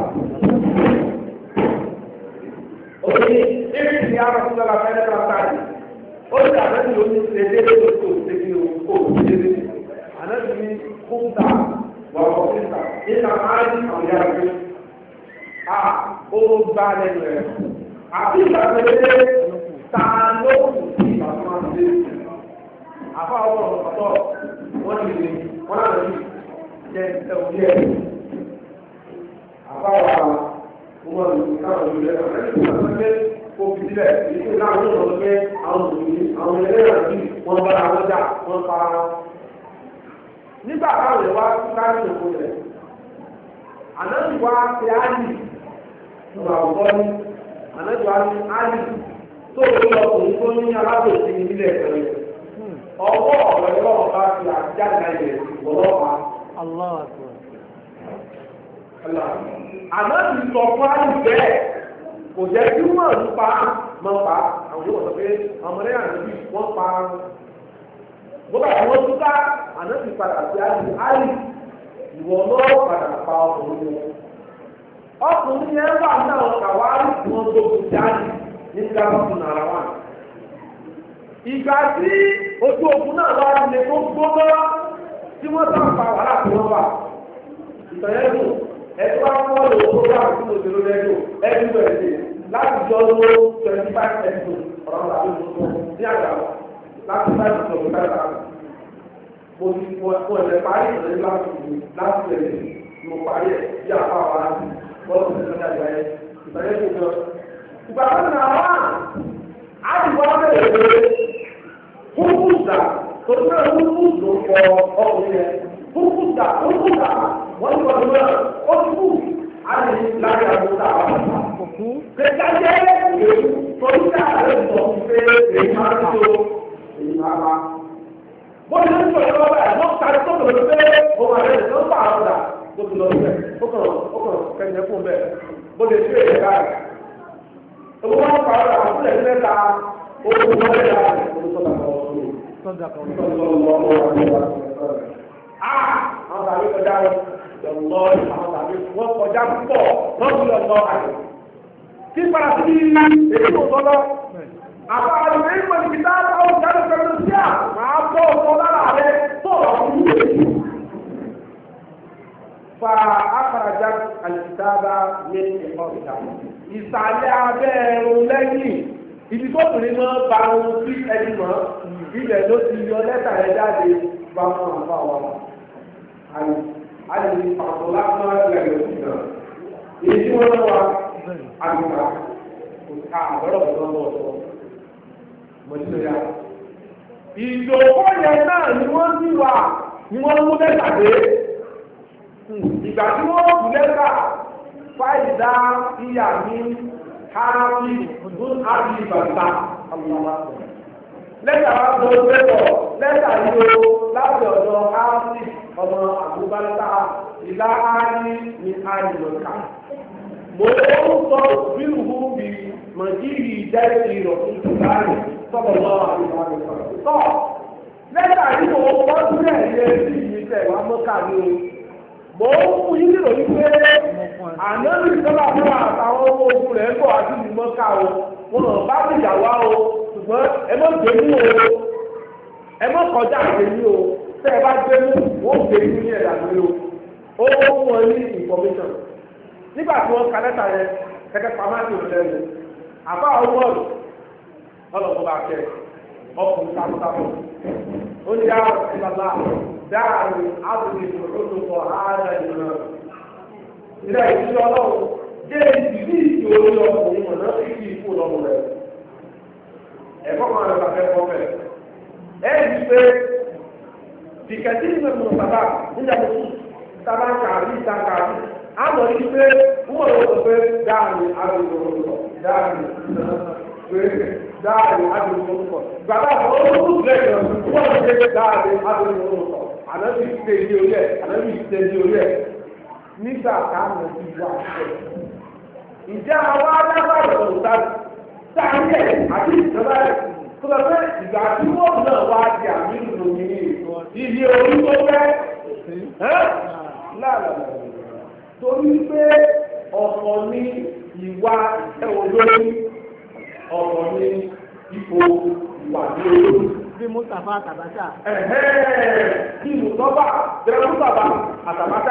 ó ní èyí ni yàrá tó lọ́la fẹ́ẹ́ lọ́la káàdì ó ní ànábì ló ní ṣe dé lórí tó ṣe kí o kó o ṣe dé ànábì ní kúńtà wà wọ́n kúńtà nígbà máa ń àwọn yàrá tó a ó gbá lẹ́nu rẹ̀ àbí ìgbàgbé ta ló kù sí ìgbàgbọ́ àti àfa ọwọ́ ọ̀tọ̀ wọ́n ti lè wọ́n náà lè jẹ ẹ̀wọ̀n yẹ àfa wà wọ́n lè káwọn lè lẹ́nu rẹ̀ nígbà pé kó fi sílẹ̀ èyí tó náà wọ́n lọ pé àwọn òbí àwọn ẹlẹ́yà bí wọ́n bára wọn jà wọ́n para wọn. nígbà táwọn ìwà káàkiri òkú rẹ̀ àná ìwà ti á yìí ìwà ọ̀gbọ́n ní ànájọ́ àti áyì tó lọ òun tó ní alábòsí nílẹ̀ ẹ̀rẹ́ ọwọ́ ọ̀rọ̀ ẹ̀rọ ọba ti àjáde ilẹ̀ ìwọlọ́pàá. àná ti sọ fún áyì bẹ́ẹ̀ kò jẹ́ kí wọ́n ń pa mọ́ pa àwọn yóò sọ pé ọmọdé ànábì wọ́n pa bóbá àwọn tó ká àná ti padà sí áyì áyì ìwọ náà padà pa ọkùnrin wọn. ọkùnrin yẹn wà náà kàwárí tí wọ́n tó fi jáde ní gábàtú nàrà wà. ìgbà tí ojú ogun náà wá ilé tó gbóná tí wọ́n sá pa wàhálà tí wọ́n wà. ìtọ́yẹ́dù ẹ̀tọ́ bá fọ́ lò ó program tí mo ṣe ló lẹ́jọ́ ẹ̀dú bẹ̀rẹ̀ sí láti jọ lówó twenty five episode ọ̀rọ̀ ọ̀rọ̀ àti ìmọ̀tò ní àgbà láti five to twenty five thousand. mo ti fọ ẹ̀rẹ̀ parí ìrẹ̀lẹ̀ láti láti bẹ̀rẹ̀ mo parí ẹ̀ bí àpá wa láti bọ́ọ̀lù ní ọjà ìgbà yẹn ìbẹ̀rẹ̀ tó jọ. ìgbà tó nà wá á ti wá bẹ̀rẹ̀ pé fúnfúnṣà tó ní bẹ́ẹ̀ fúnfúnṣà ló kọ ọkùnrin yẹn fúnfúnṣà fúnfúnṣà wọ́n ti wọ́n ti wọ́n ó ti kú á lè láyé àwọn ọ̀tá àwọn ọ̀tá. kẹta jẹ́ èyí torí ká àlẹ́ sọ pé èyí máa ń tó èyí máa bá. bó ti ń sọ ìjọba báyìí wọ́n ta tó lọ pé òun àrẹ ìtàn bá àwọn ọ̀dà tó ti lọ síbẹ̀ ó kàn ó kàn kẹ́nyẹ́ fún bẹ́ẹ̀ bó ti ṣe èyí báyìí. owó wọn pa ọ̀dà àwọn ìpínlẹ̀ mẹ́ta owó wọn lé la olùsọ̀tà kan ọ̀sùn. sọ́jà kan ọ̀sùn. àwọn tàbí kọjá lọ àwọn tàbí wọ́n kọjá púpọ̀ wọ́n fi lọ lọ àjò. kí parasi èyí tó sọ lọ àbá àdúgbò yìí pẹ̀lú kìtà àwọn ìjáde pẹ̀lú sí à máa bọ́ ọ̀sán lára rẹ̀ tó wà fún yìí. fa akarajà alìkìtàbà ní ẹ̀kọ́ ìta ìsàlẹ̀ abẹ́ ẹ̀rù lẹ́yìn ibi tó tún ní mọ́ bá ohun sí ẹni mọ́ ibẹ̀ ló ti yọ lẹ́tà rẹ̀ jáde bá fún àbá wa. àyè pàtó lásán ẹgbẹ̀rún òsì náà èyí tí wọ́n wá àgbà òkà àbọ̀rọ̀ ọ̀dọ́ ọ̀dọ́ mọ̀tíríà. ìjòkó yẹn náà ni wọ́n ti wà ní wọ́n mú lẹ́tà dé. ìgbà tí wọ́n kú lẹ́tà fáìdá ìyá ní harapi dún ábí bàtà. lẹ́tà wa tó lẹ́tọ̀ lẹ́tà yìí o láti ọ̀dọ̀ harapi ọmọ àbúbálẹ́tà ìlà áyí ní áyí lọ́kà. mo ń sọ bírù bí màjírí jẹ́ ìrọ̀ ìtùláyì sọ́bọ̀ lọ́wọ́ àríwá rẹ̀ sọ̀rọ̀. tọ́ lẹ́tà yìí mo wọ́n sílẹ̀ yẹ sí ìyíṣẹ́ ìwà mọ́kà ní o. mo ń fún yín nílò wípé ànábì sọ́lá fún àtàwọn ọmọ ogun rẹ̀ bọ̀ àti ìlú mọ́kà o. wọn ò bá bìjà wá o ṣùgbọ́n ẹ mọ́ gbé mú o ẹ mọ́ kọjá àgbè mí o tẹ́ ẹ bá gbé mú wọ́n gbé mú ní ẹ̀dà mi o. ó fún wọn ní information. nígbà tí wọ́n ka lẹ́tà yẹn kẹ́kẹ́ památì òṣèlú àbá ọwọ́ rẹ̀ ọlọ́pọ̀ bá kẹ́ ọkùnrin sáfúsáfú ó ní yàrá ìlàlá dáàrí àbúrò ìfòròdòkọ̀ ààrẹ ìrìnà ilẹ̀ ìṣẹ́ ọlọ́run jẹ́ ìdílé ìṣẹ́ orí ọkùnrin mọ̀nà ìdí ìfò lọ́rùn rẹ̀ ẹ̀kọ́ kan rẹ̀ bàbẹ́ kọ́ bẹ̀ ẹ̀ ní pé tìkẹ̀tì ìgbẹ́ mọ̀ sábà níjà tó sábà kàrí ìta kàrí àmọ́ ní pé wọ́n lọ pé dáàrí àbúrò ìfòròdòkọ̀ dáàrí pé dáàrí àbúrò ìfòròdòkọ̀ gbàgbà fún olóòtú lẹ́yìn wọ́n lọ pé dáàrí àbúrò ìfòròdòkọ̀ ànábì ṣe ní orí ẹ̀ ànábì ṣe ní orí ẹ̀ nígbà táwọn ti wà ṣẹ̀. ìjẹ́ àwọn alágbàdo ọ̀tá sáyẹ̀ àti ìjọba rẹ̀ tó lọ pé ìgbà tí wọ́n náà wá di àmì ìròyìn ilé orí tó fẹ́ láàlá torí pé ọ̀pọ̀ ní ìwà ẹ̀wọ̀n lórí ọ̀pọ̀ ní ipò ìwà lórí. Bí Mustapha Àtàbátà. Ẹ̀hẹ́ bí Mustapha bẹ̀rẹ̀ Mustapha Àtàbátà.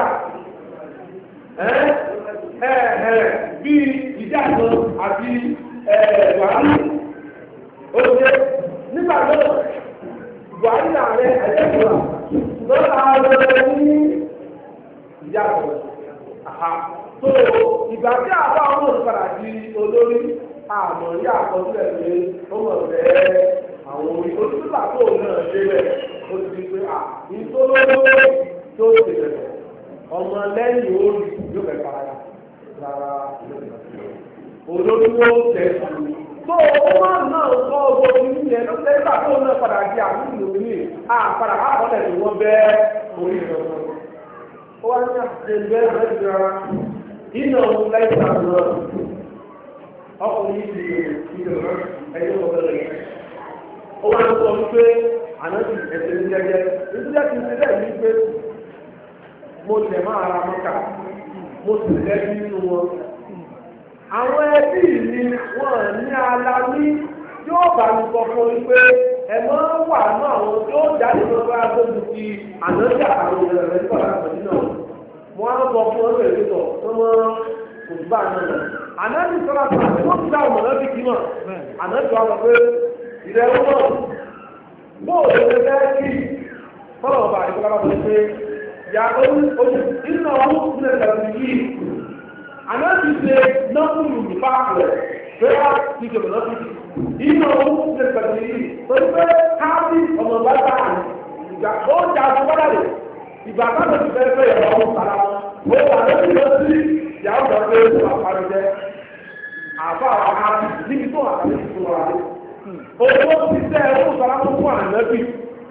Ẹ̀hẹ́ bí ìdájọ́ àti Buhari. Ó ṣe nígbà náà Buhari náà rẹ̀ ẹ̀yẹ́kùnrin lọ́la rẹ̀ ní ìdájọ́. So ìgbà tí àbá ọmọ ìpadà di olórí àmọ̀ yá àkọsílẹ̀ pé ó mọ̀ bẹ́ẹ̀ àwọn olùdókòtà tó náà ṣe bẹ́ẹ̀ ó ti di pé à ìtòlówó tó ṣe bẹ̀rẹ̀ ọmọ lẹ́yìn orí yóò fẹ́ fara lára olódúró tẹ̀sán tó o máa náà kọ́ ọgbọ́n inú yẹn ló fẹ́ gbà tó náà padà di àwọn ìlú mi àpàdà àkọọ́lẹ̀ tí wọ́n bẹ́ orí ìrọ̀rùn. ó wá ní àtẹ̀lẹ́ bẹ́ẹ̀ bẹ́ẹ̀ iná òun láìsí àná ọkùnrin yìí ti ìdòrò ẹ̀yọ́ ọ̀bẹ̀rẹ̀ yẹn. ó wá ń sọ wípé ànábì ẹ̀sẹ̀ ní jẹjẹ ìdílé ti ṣe bẹ́ẹ̀ ní pé mo tẹ̀ máa ra mọ́kà mo sì lẹ́bí nínú wọn. àwọn ẹbí mi wọ́n ní aláwí yóò bá mi sọ fún mi pé ẹ máa ń wà ní àwọn tó jáde lọ́wọ́ agbóhùn ti ànábì àtàwọn ìrẹ̀lẹ̀ rẹ̀ nípa àgbẹ̀dì náà. wọ́n á sọ fún ọdún èdè sọ wọ́n mọ́ kò bá a náà. ànábì sọ́ra sọ àti wọ́n ti dá ọmọ náà bí kí náà. ànábì wa sọ pé ìrẹ̀lẹ̀ náà bóòlù ló fẹ́ kí fọlọ́ ọba àdìgbò bá sọ pé ya ojú iná ọmọ ìpínlẹ̀ tẹ̀lé yìí ànábì ṣe nọ́ọ̀kùnrin nípa rẹ̀ fẹ́ràn ti kẹ̀mọ̀ lọ́sí iná ọmọ ìpínlẹ̀ tẹ̀lé yìí torí pé káàdì ọmọ bá dà ìgbà ó jà tó bá dà rẹ̀ ìgbà táwọn ti fẹ́ fẹ́ yọ̀ ọ́ sára ó wà lórí lọ sí ìyàwó ìgbà pé ó wà parí jẹ́ àbá àwọn níbi tó àtàlẹ́ ti tó wà lé owó ti tẹ́ owó sára tó fún ànábì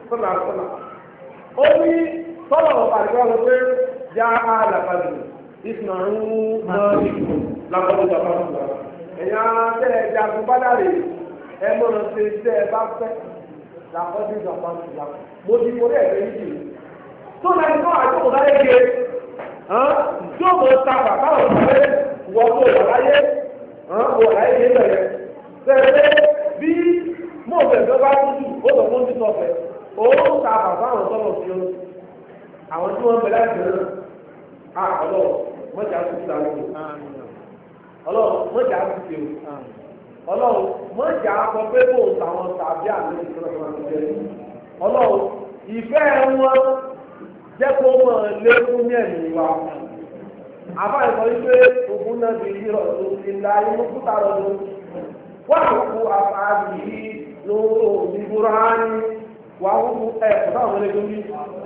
sọ́nà sọ́nà ó ní sọ́nà ọ̀pá àdìgbà lọ pé já àlàkàdù ìsìnàrún mọ́rí lápapọ̀ ìjọba ẹ̀yà tẹ́ ẹ jagun bádàrí ẹ mọ̀nà ṣe tẹ́ ẹ bá fẹ́ lápapọ̀ ìjọba mo ti mo dẹ̀ fẹ́ yìí tó lẹ́yìn náà àjọkò láyé ge tí ó mọ̀ ta bàbá òṣèré wọ́n tó wà láyé wọ̀ láyé ge bẹ̀rẹ̀ tẹ̀lé bí mo bẹ̀rẹ̀ bá tútù ó lọ fún títọ́ fẹ́ ó ta bàbá àwọn tọ́lọ̀ sí ọ àwọn tí wọ́n bẹ̀rẹ̀ àti ẹ̀rọ àkọlọ́ mọ́jà tó ti àwọn ọlọ́run mọ́jà tó ti o ọlọ́run mọ́jà akọ pé kò táwọn tàbí àlẹ́ ìṣúná tó máa ti jẹ ọlọ́run ìfẹ́ wọn jẹ́ kó mọ̀ lékún ní ẹ̀mí wa àbáyé sọ wípé ògùn náà di yírọ̀ tó ti la inú kúta lọ́dún wọ́n á kú àfààní yìí lóró ìbúra ní wà á kú ẹ̀ kó táwọn ọmọdé tó ń bí.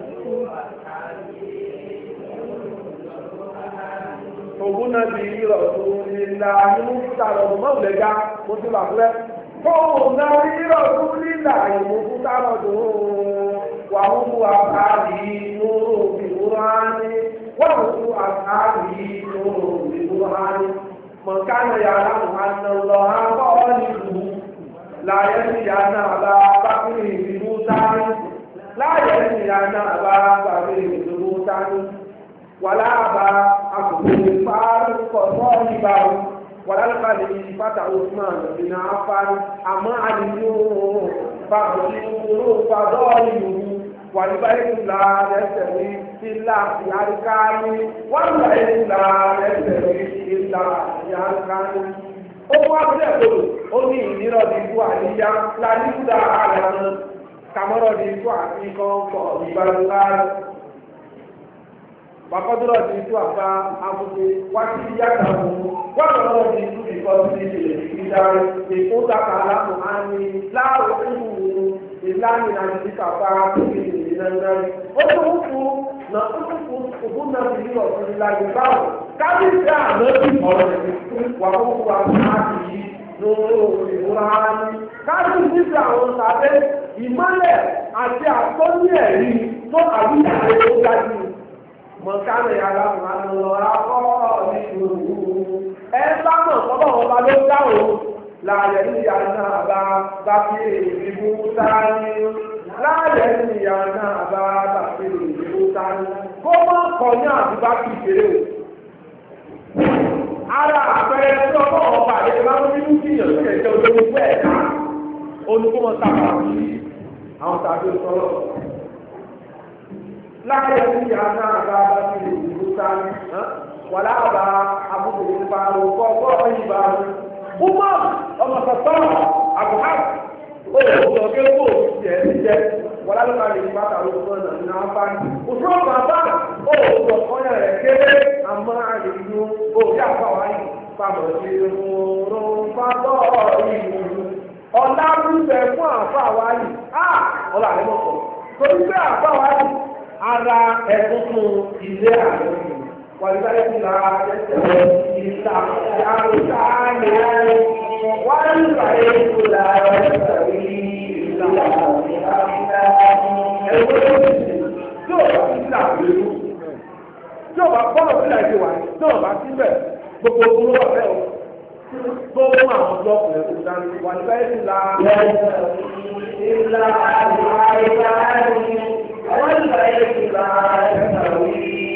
ògùn náà di yírọ̀ tó ti la inú kúta lọ́dún mọ́wùlẹ́gá mo ti bà fúlẹ́ fóònù náà yírọ̀ tó ti la inú kúta lọ́dún. وهم أصحابه نور ببرهان وهم أصحابه نور ببرهان من كان يعلم أن الله خالقه لا ينسي أن أبا بكر ببوتان لا ينسي أن أبا بكر ببوتان ولا أبا أبو فاروق صاحبه ولا الخليفة عثمان بن عفان أما علي فاغفروا فظالمه والبيت لا يستوي إلا في أركان والبيت لا يستوي إلا في أركان. ó wá bí ẹ̀kọ́ ó ní ìnírọ̀ ní ikú àníyá láníkúdà àlànà kàmọ́rọ̀ ní ikú àti kọ́ńkọ́ ìbálòpá wàkọ́dúrọ̀ ní ikú àbá abúlé wá sí yàtà òun wàkọ́dúrọ̀ ní ikú ìkọ́sí ìṣẹ̀lẹ̀ ìdárí èkó dàkà lápò á ní láàrú ìwúwo ìlànà àti kàfà kékeré ìlànà ó tó ń fún na ó tó fún ògùn náà ti ní ọ̀sán ìlànà báwò kábíyèsí àná ti ọ̀rọ̀ wà fún wa káàkiri lórí ìwúra ní kábíyèsí àwọn sàbẹ̀ ìmọ̀lẹ̀ àti àtọ́ní ẹ̀rí tó àwíjàre tó dájú mọ̀kánì aláwọ̀ lọ akọ́ nínú ẹ bá mọ̀ ọlọ́run ọba ló dáhùn láàyè níyà náà bá bá fi ìbú sáyé láàyè níyà náà bá bá fi ìbú sáyé kó má kọ̀ ní àdúgbà kì í ṣeré o. ara àpẹẹrẹ tí ọlọ́run ọba àdéhùn bá wọn nínú kíyàn sí ẹ̀jẹ̀ olórí fún ẹ̀ka olùkọ́mọ sábà sí àwọn tàbí sọ̀rọ̀. láàyè níyà náà bá bá fi ìbú sáyé wàlá àbá abúlé nípa òkú ọgbọ́ ọ̀yìn bá wọn. Umar ọmọ sọ̀tọ́ àbúhá ó lè wọ́n gé kó jẹ́ jẹ́ wọ́n lálùkà lè ní bàtà olùkọ́ náà ní àǹfààní. Òṣùwọ̀n bàbá ó lọ kọ́nyà rẹ̀ kéré àmọ́ àdìgbò ó yà fáwọn ayé pàmò sí ìrùn fàtọ́ ìlú. Ọ̀la rúbẹ̀ fún àfáwọn ayé á ọ̀la rẹ̀ mọ̀ sọ̀. Torí pé àfáwọn ayé ara ẹ̀kún fún ilé àlọ́ yìí. والبيت لا يستوي إلا بأركان والبيت لا يستوي إلا بأركان. tí o bá bọ́ọ̀lù sílẹ̀ ṣe wà tí o bá síbẹ̀ gbogbo ogun ló wà bẹ́ẹ̀ o tó mú àwọn blọọkù rẹ̀ kó dání wà ní báyìí sí la. ìlà àìsà ẹni wọ́n ń bá yẹ kí la ẹ̀ka wí.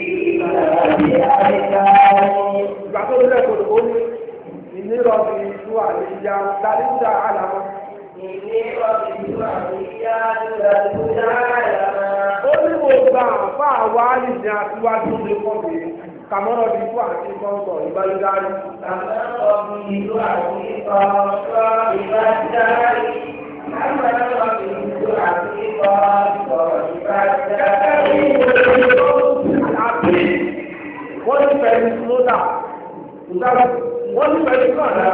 ìgbà tó lé kòtò ó ní ìnírọ̀ bí ìlú àlèyá dáríjà àlàmọ́. ìnírọ̀ bí ìlú àlèyá dáríjà àlàmọ́. ó ní mo gba àfa àwa ìdí àtiwájú ní kọ́ọ̀bì kàmọ́rọ̀ bí ìlú àti kọ́ńtọ̀ ìbálòdárí. kàmọ́rọ̀ bí ìlú àti kọ́ńtọ̀ ìbálòdárí. kàmọ́rọ̀ bí ìlú àti kọ́ńtọ̀ ìbálòdárí. wọ́n ti fẹ́ ní lódà wọ́n ti fẹ́ ní lódà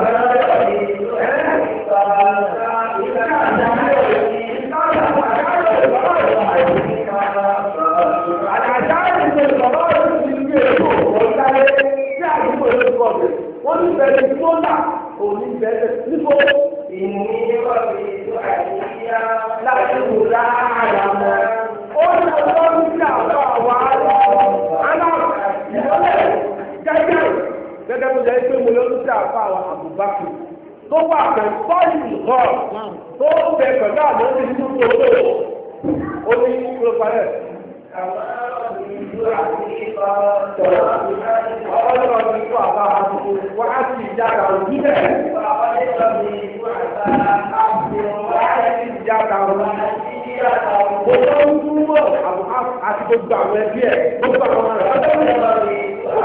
wọ́n ti fẹ́ ní lódà òní bẹ́ẹ̀ níbo ìní wọ̀bí tó àyíká láti wù láàárọ̀. Ó ní ọlọ́run sí àwọn àwọn aláwọ̀ ìmọ̀lẹ̀ gẹ́gẹ́ gẹ́gẹ́ bó jẹ́ pé mo lọ́dún sí àfa àwọn àbùbákù tó wà pẹ̀lú bọ́ọ̀lù hall tó ń bẹ pẹ̀lú àwọn oníṣẹ́ tó tó ó ní kúrò parẹ́. Àwọn ìlú àti ìfọ̀ tọ̀rọ̀ ọlọ́run ní kó àbá àbùkù wá sí ìjára òbí bẹ́ẹ̀. Ọlọ́run ní kó àbá àbùkù wá sí ìjára òbí bẹ́ẹ̀. Gbogbo ń túbọ̀ àti gbogbo àwọn ẹbí ẹ̀ gbogbo àwọn ọmọ rẹ̀ ọjọ́ ìrọ̀lẹ́ rẹ̀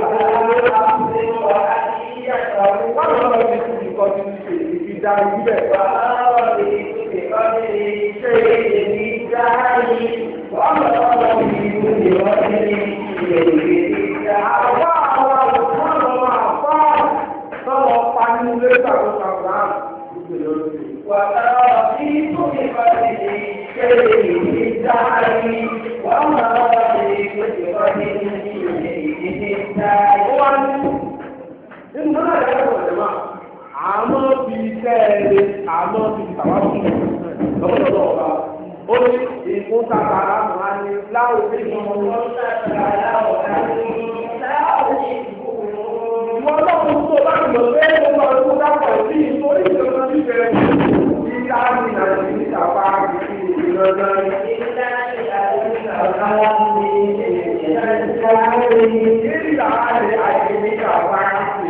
wọ́n lọ sí ibi kan tí ń ṣe ìdá ìbílẹ̀. Wọ́n lọ sí ibi kan tí ń ṣe ìdá ìbílẹ̀. Wọ́n lọ sí ibi kan tí ń ṣe ìdá ìbílẹ̀. Àwọn àwọn àwọn ọmọ àpá sọ̀rọ̀ pani lẹ́tà tó kàwá gbogbo lórí. Wọ́n lọ sí ibi kan tí ń ṣe ìdá ìbílẹ̀. Wọ́n lọ sí ibi kan tí ń ṣe ìdá ìbílẹ̀. Nínú náà yẹ kó ọ̀dẹ̀ máa, àmọ́ fi tẹ́ẹ̀lé, àmọ́ fi tàwa fún mi, lọ́wọ́lọ́wọ́ ọba. Ó ní ìfún tàbá àmọ́ á ní láwọ̀ sí ìfún wọn tàbá láwọ̀ á ní láwọ̀ sí ìfún wọn. Ìwọ ọlọ́run tó bá lọ pé ó lọ sí dápọ̀ sí ìtòrí ìjọba níbẹ̀ ní láàrin àti ìtàpá àti ìrọ̀lọ́ ìlà ìlànà ní ìlànà àti ìtàpá àti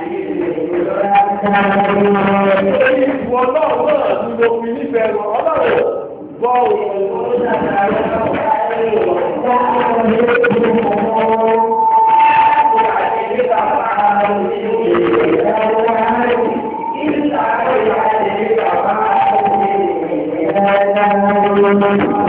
ìwọ náà náà ni mo fi nífẹ̀ẹ́ wọn ọlọ́run gbọ́ òun.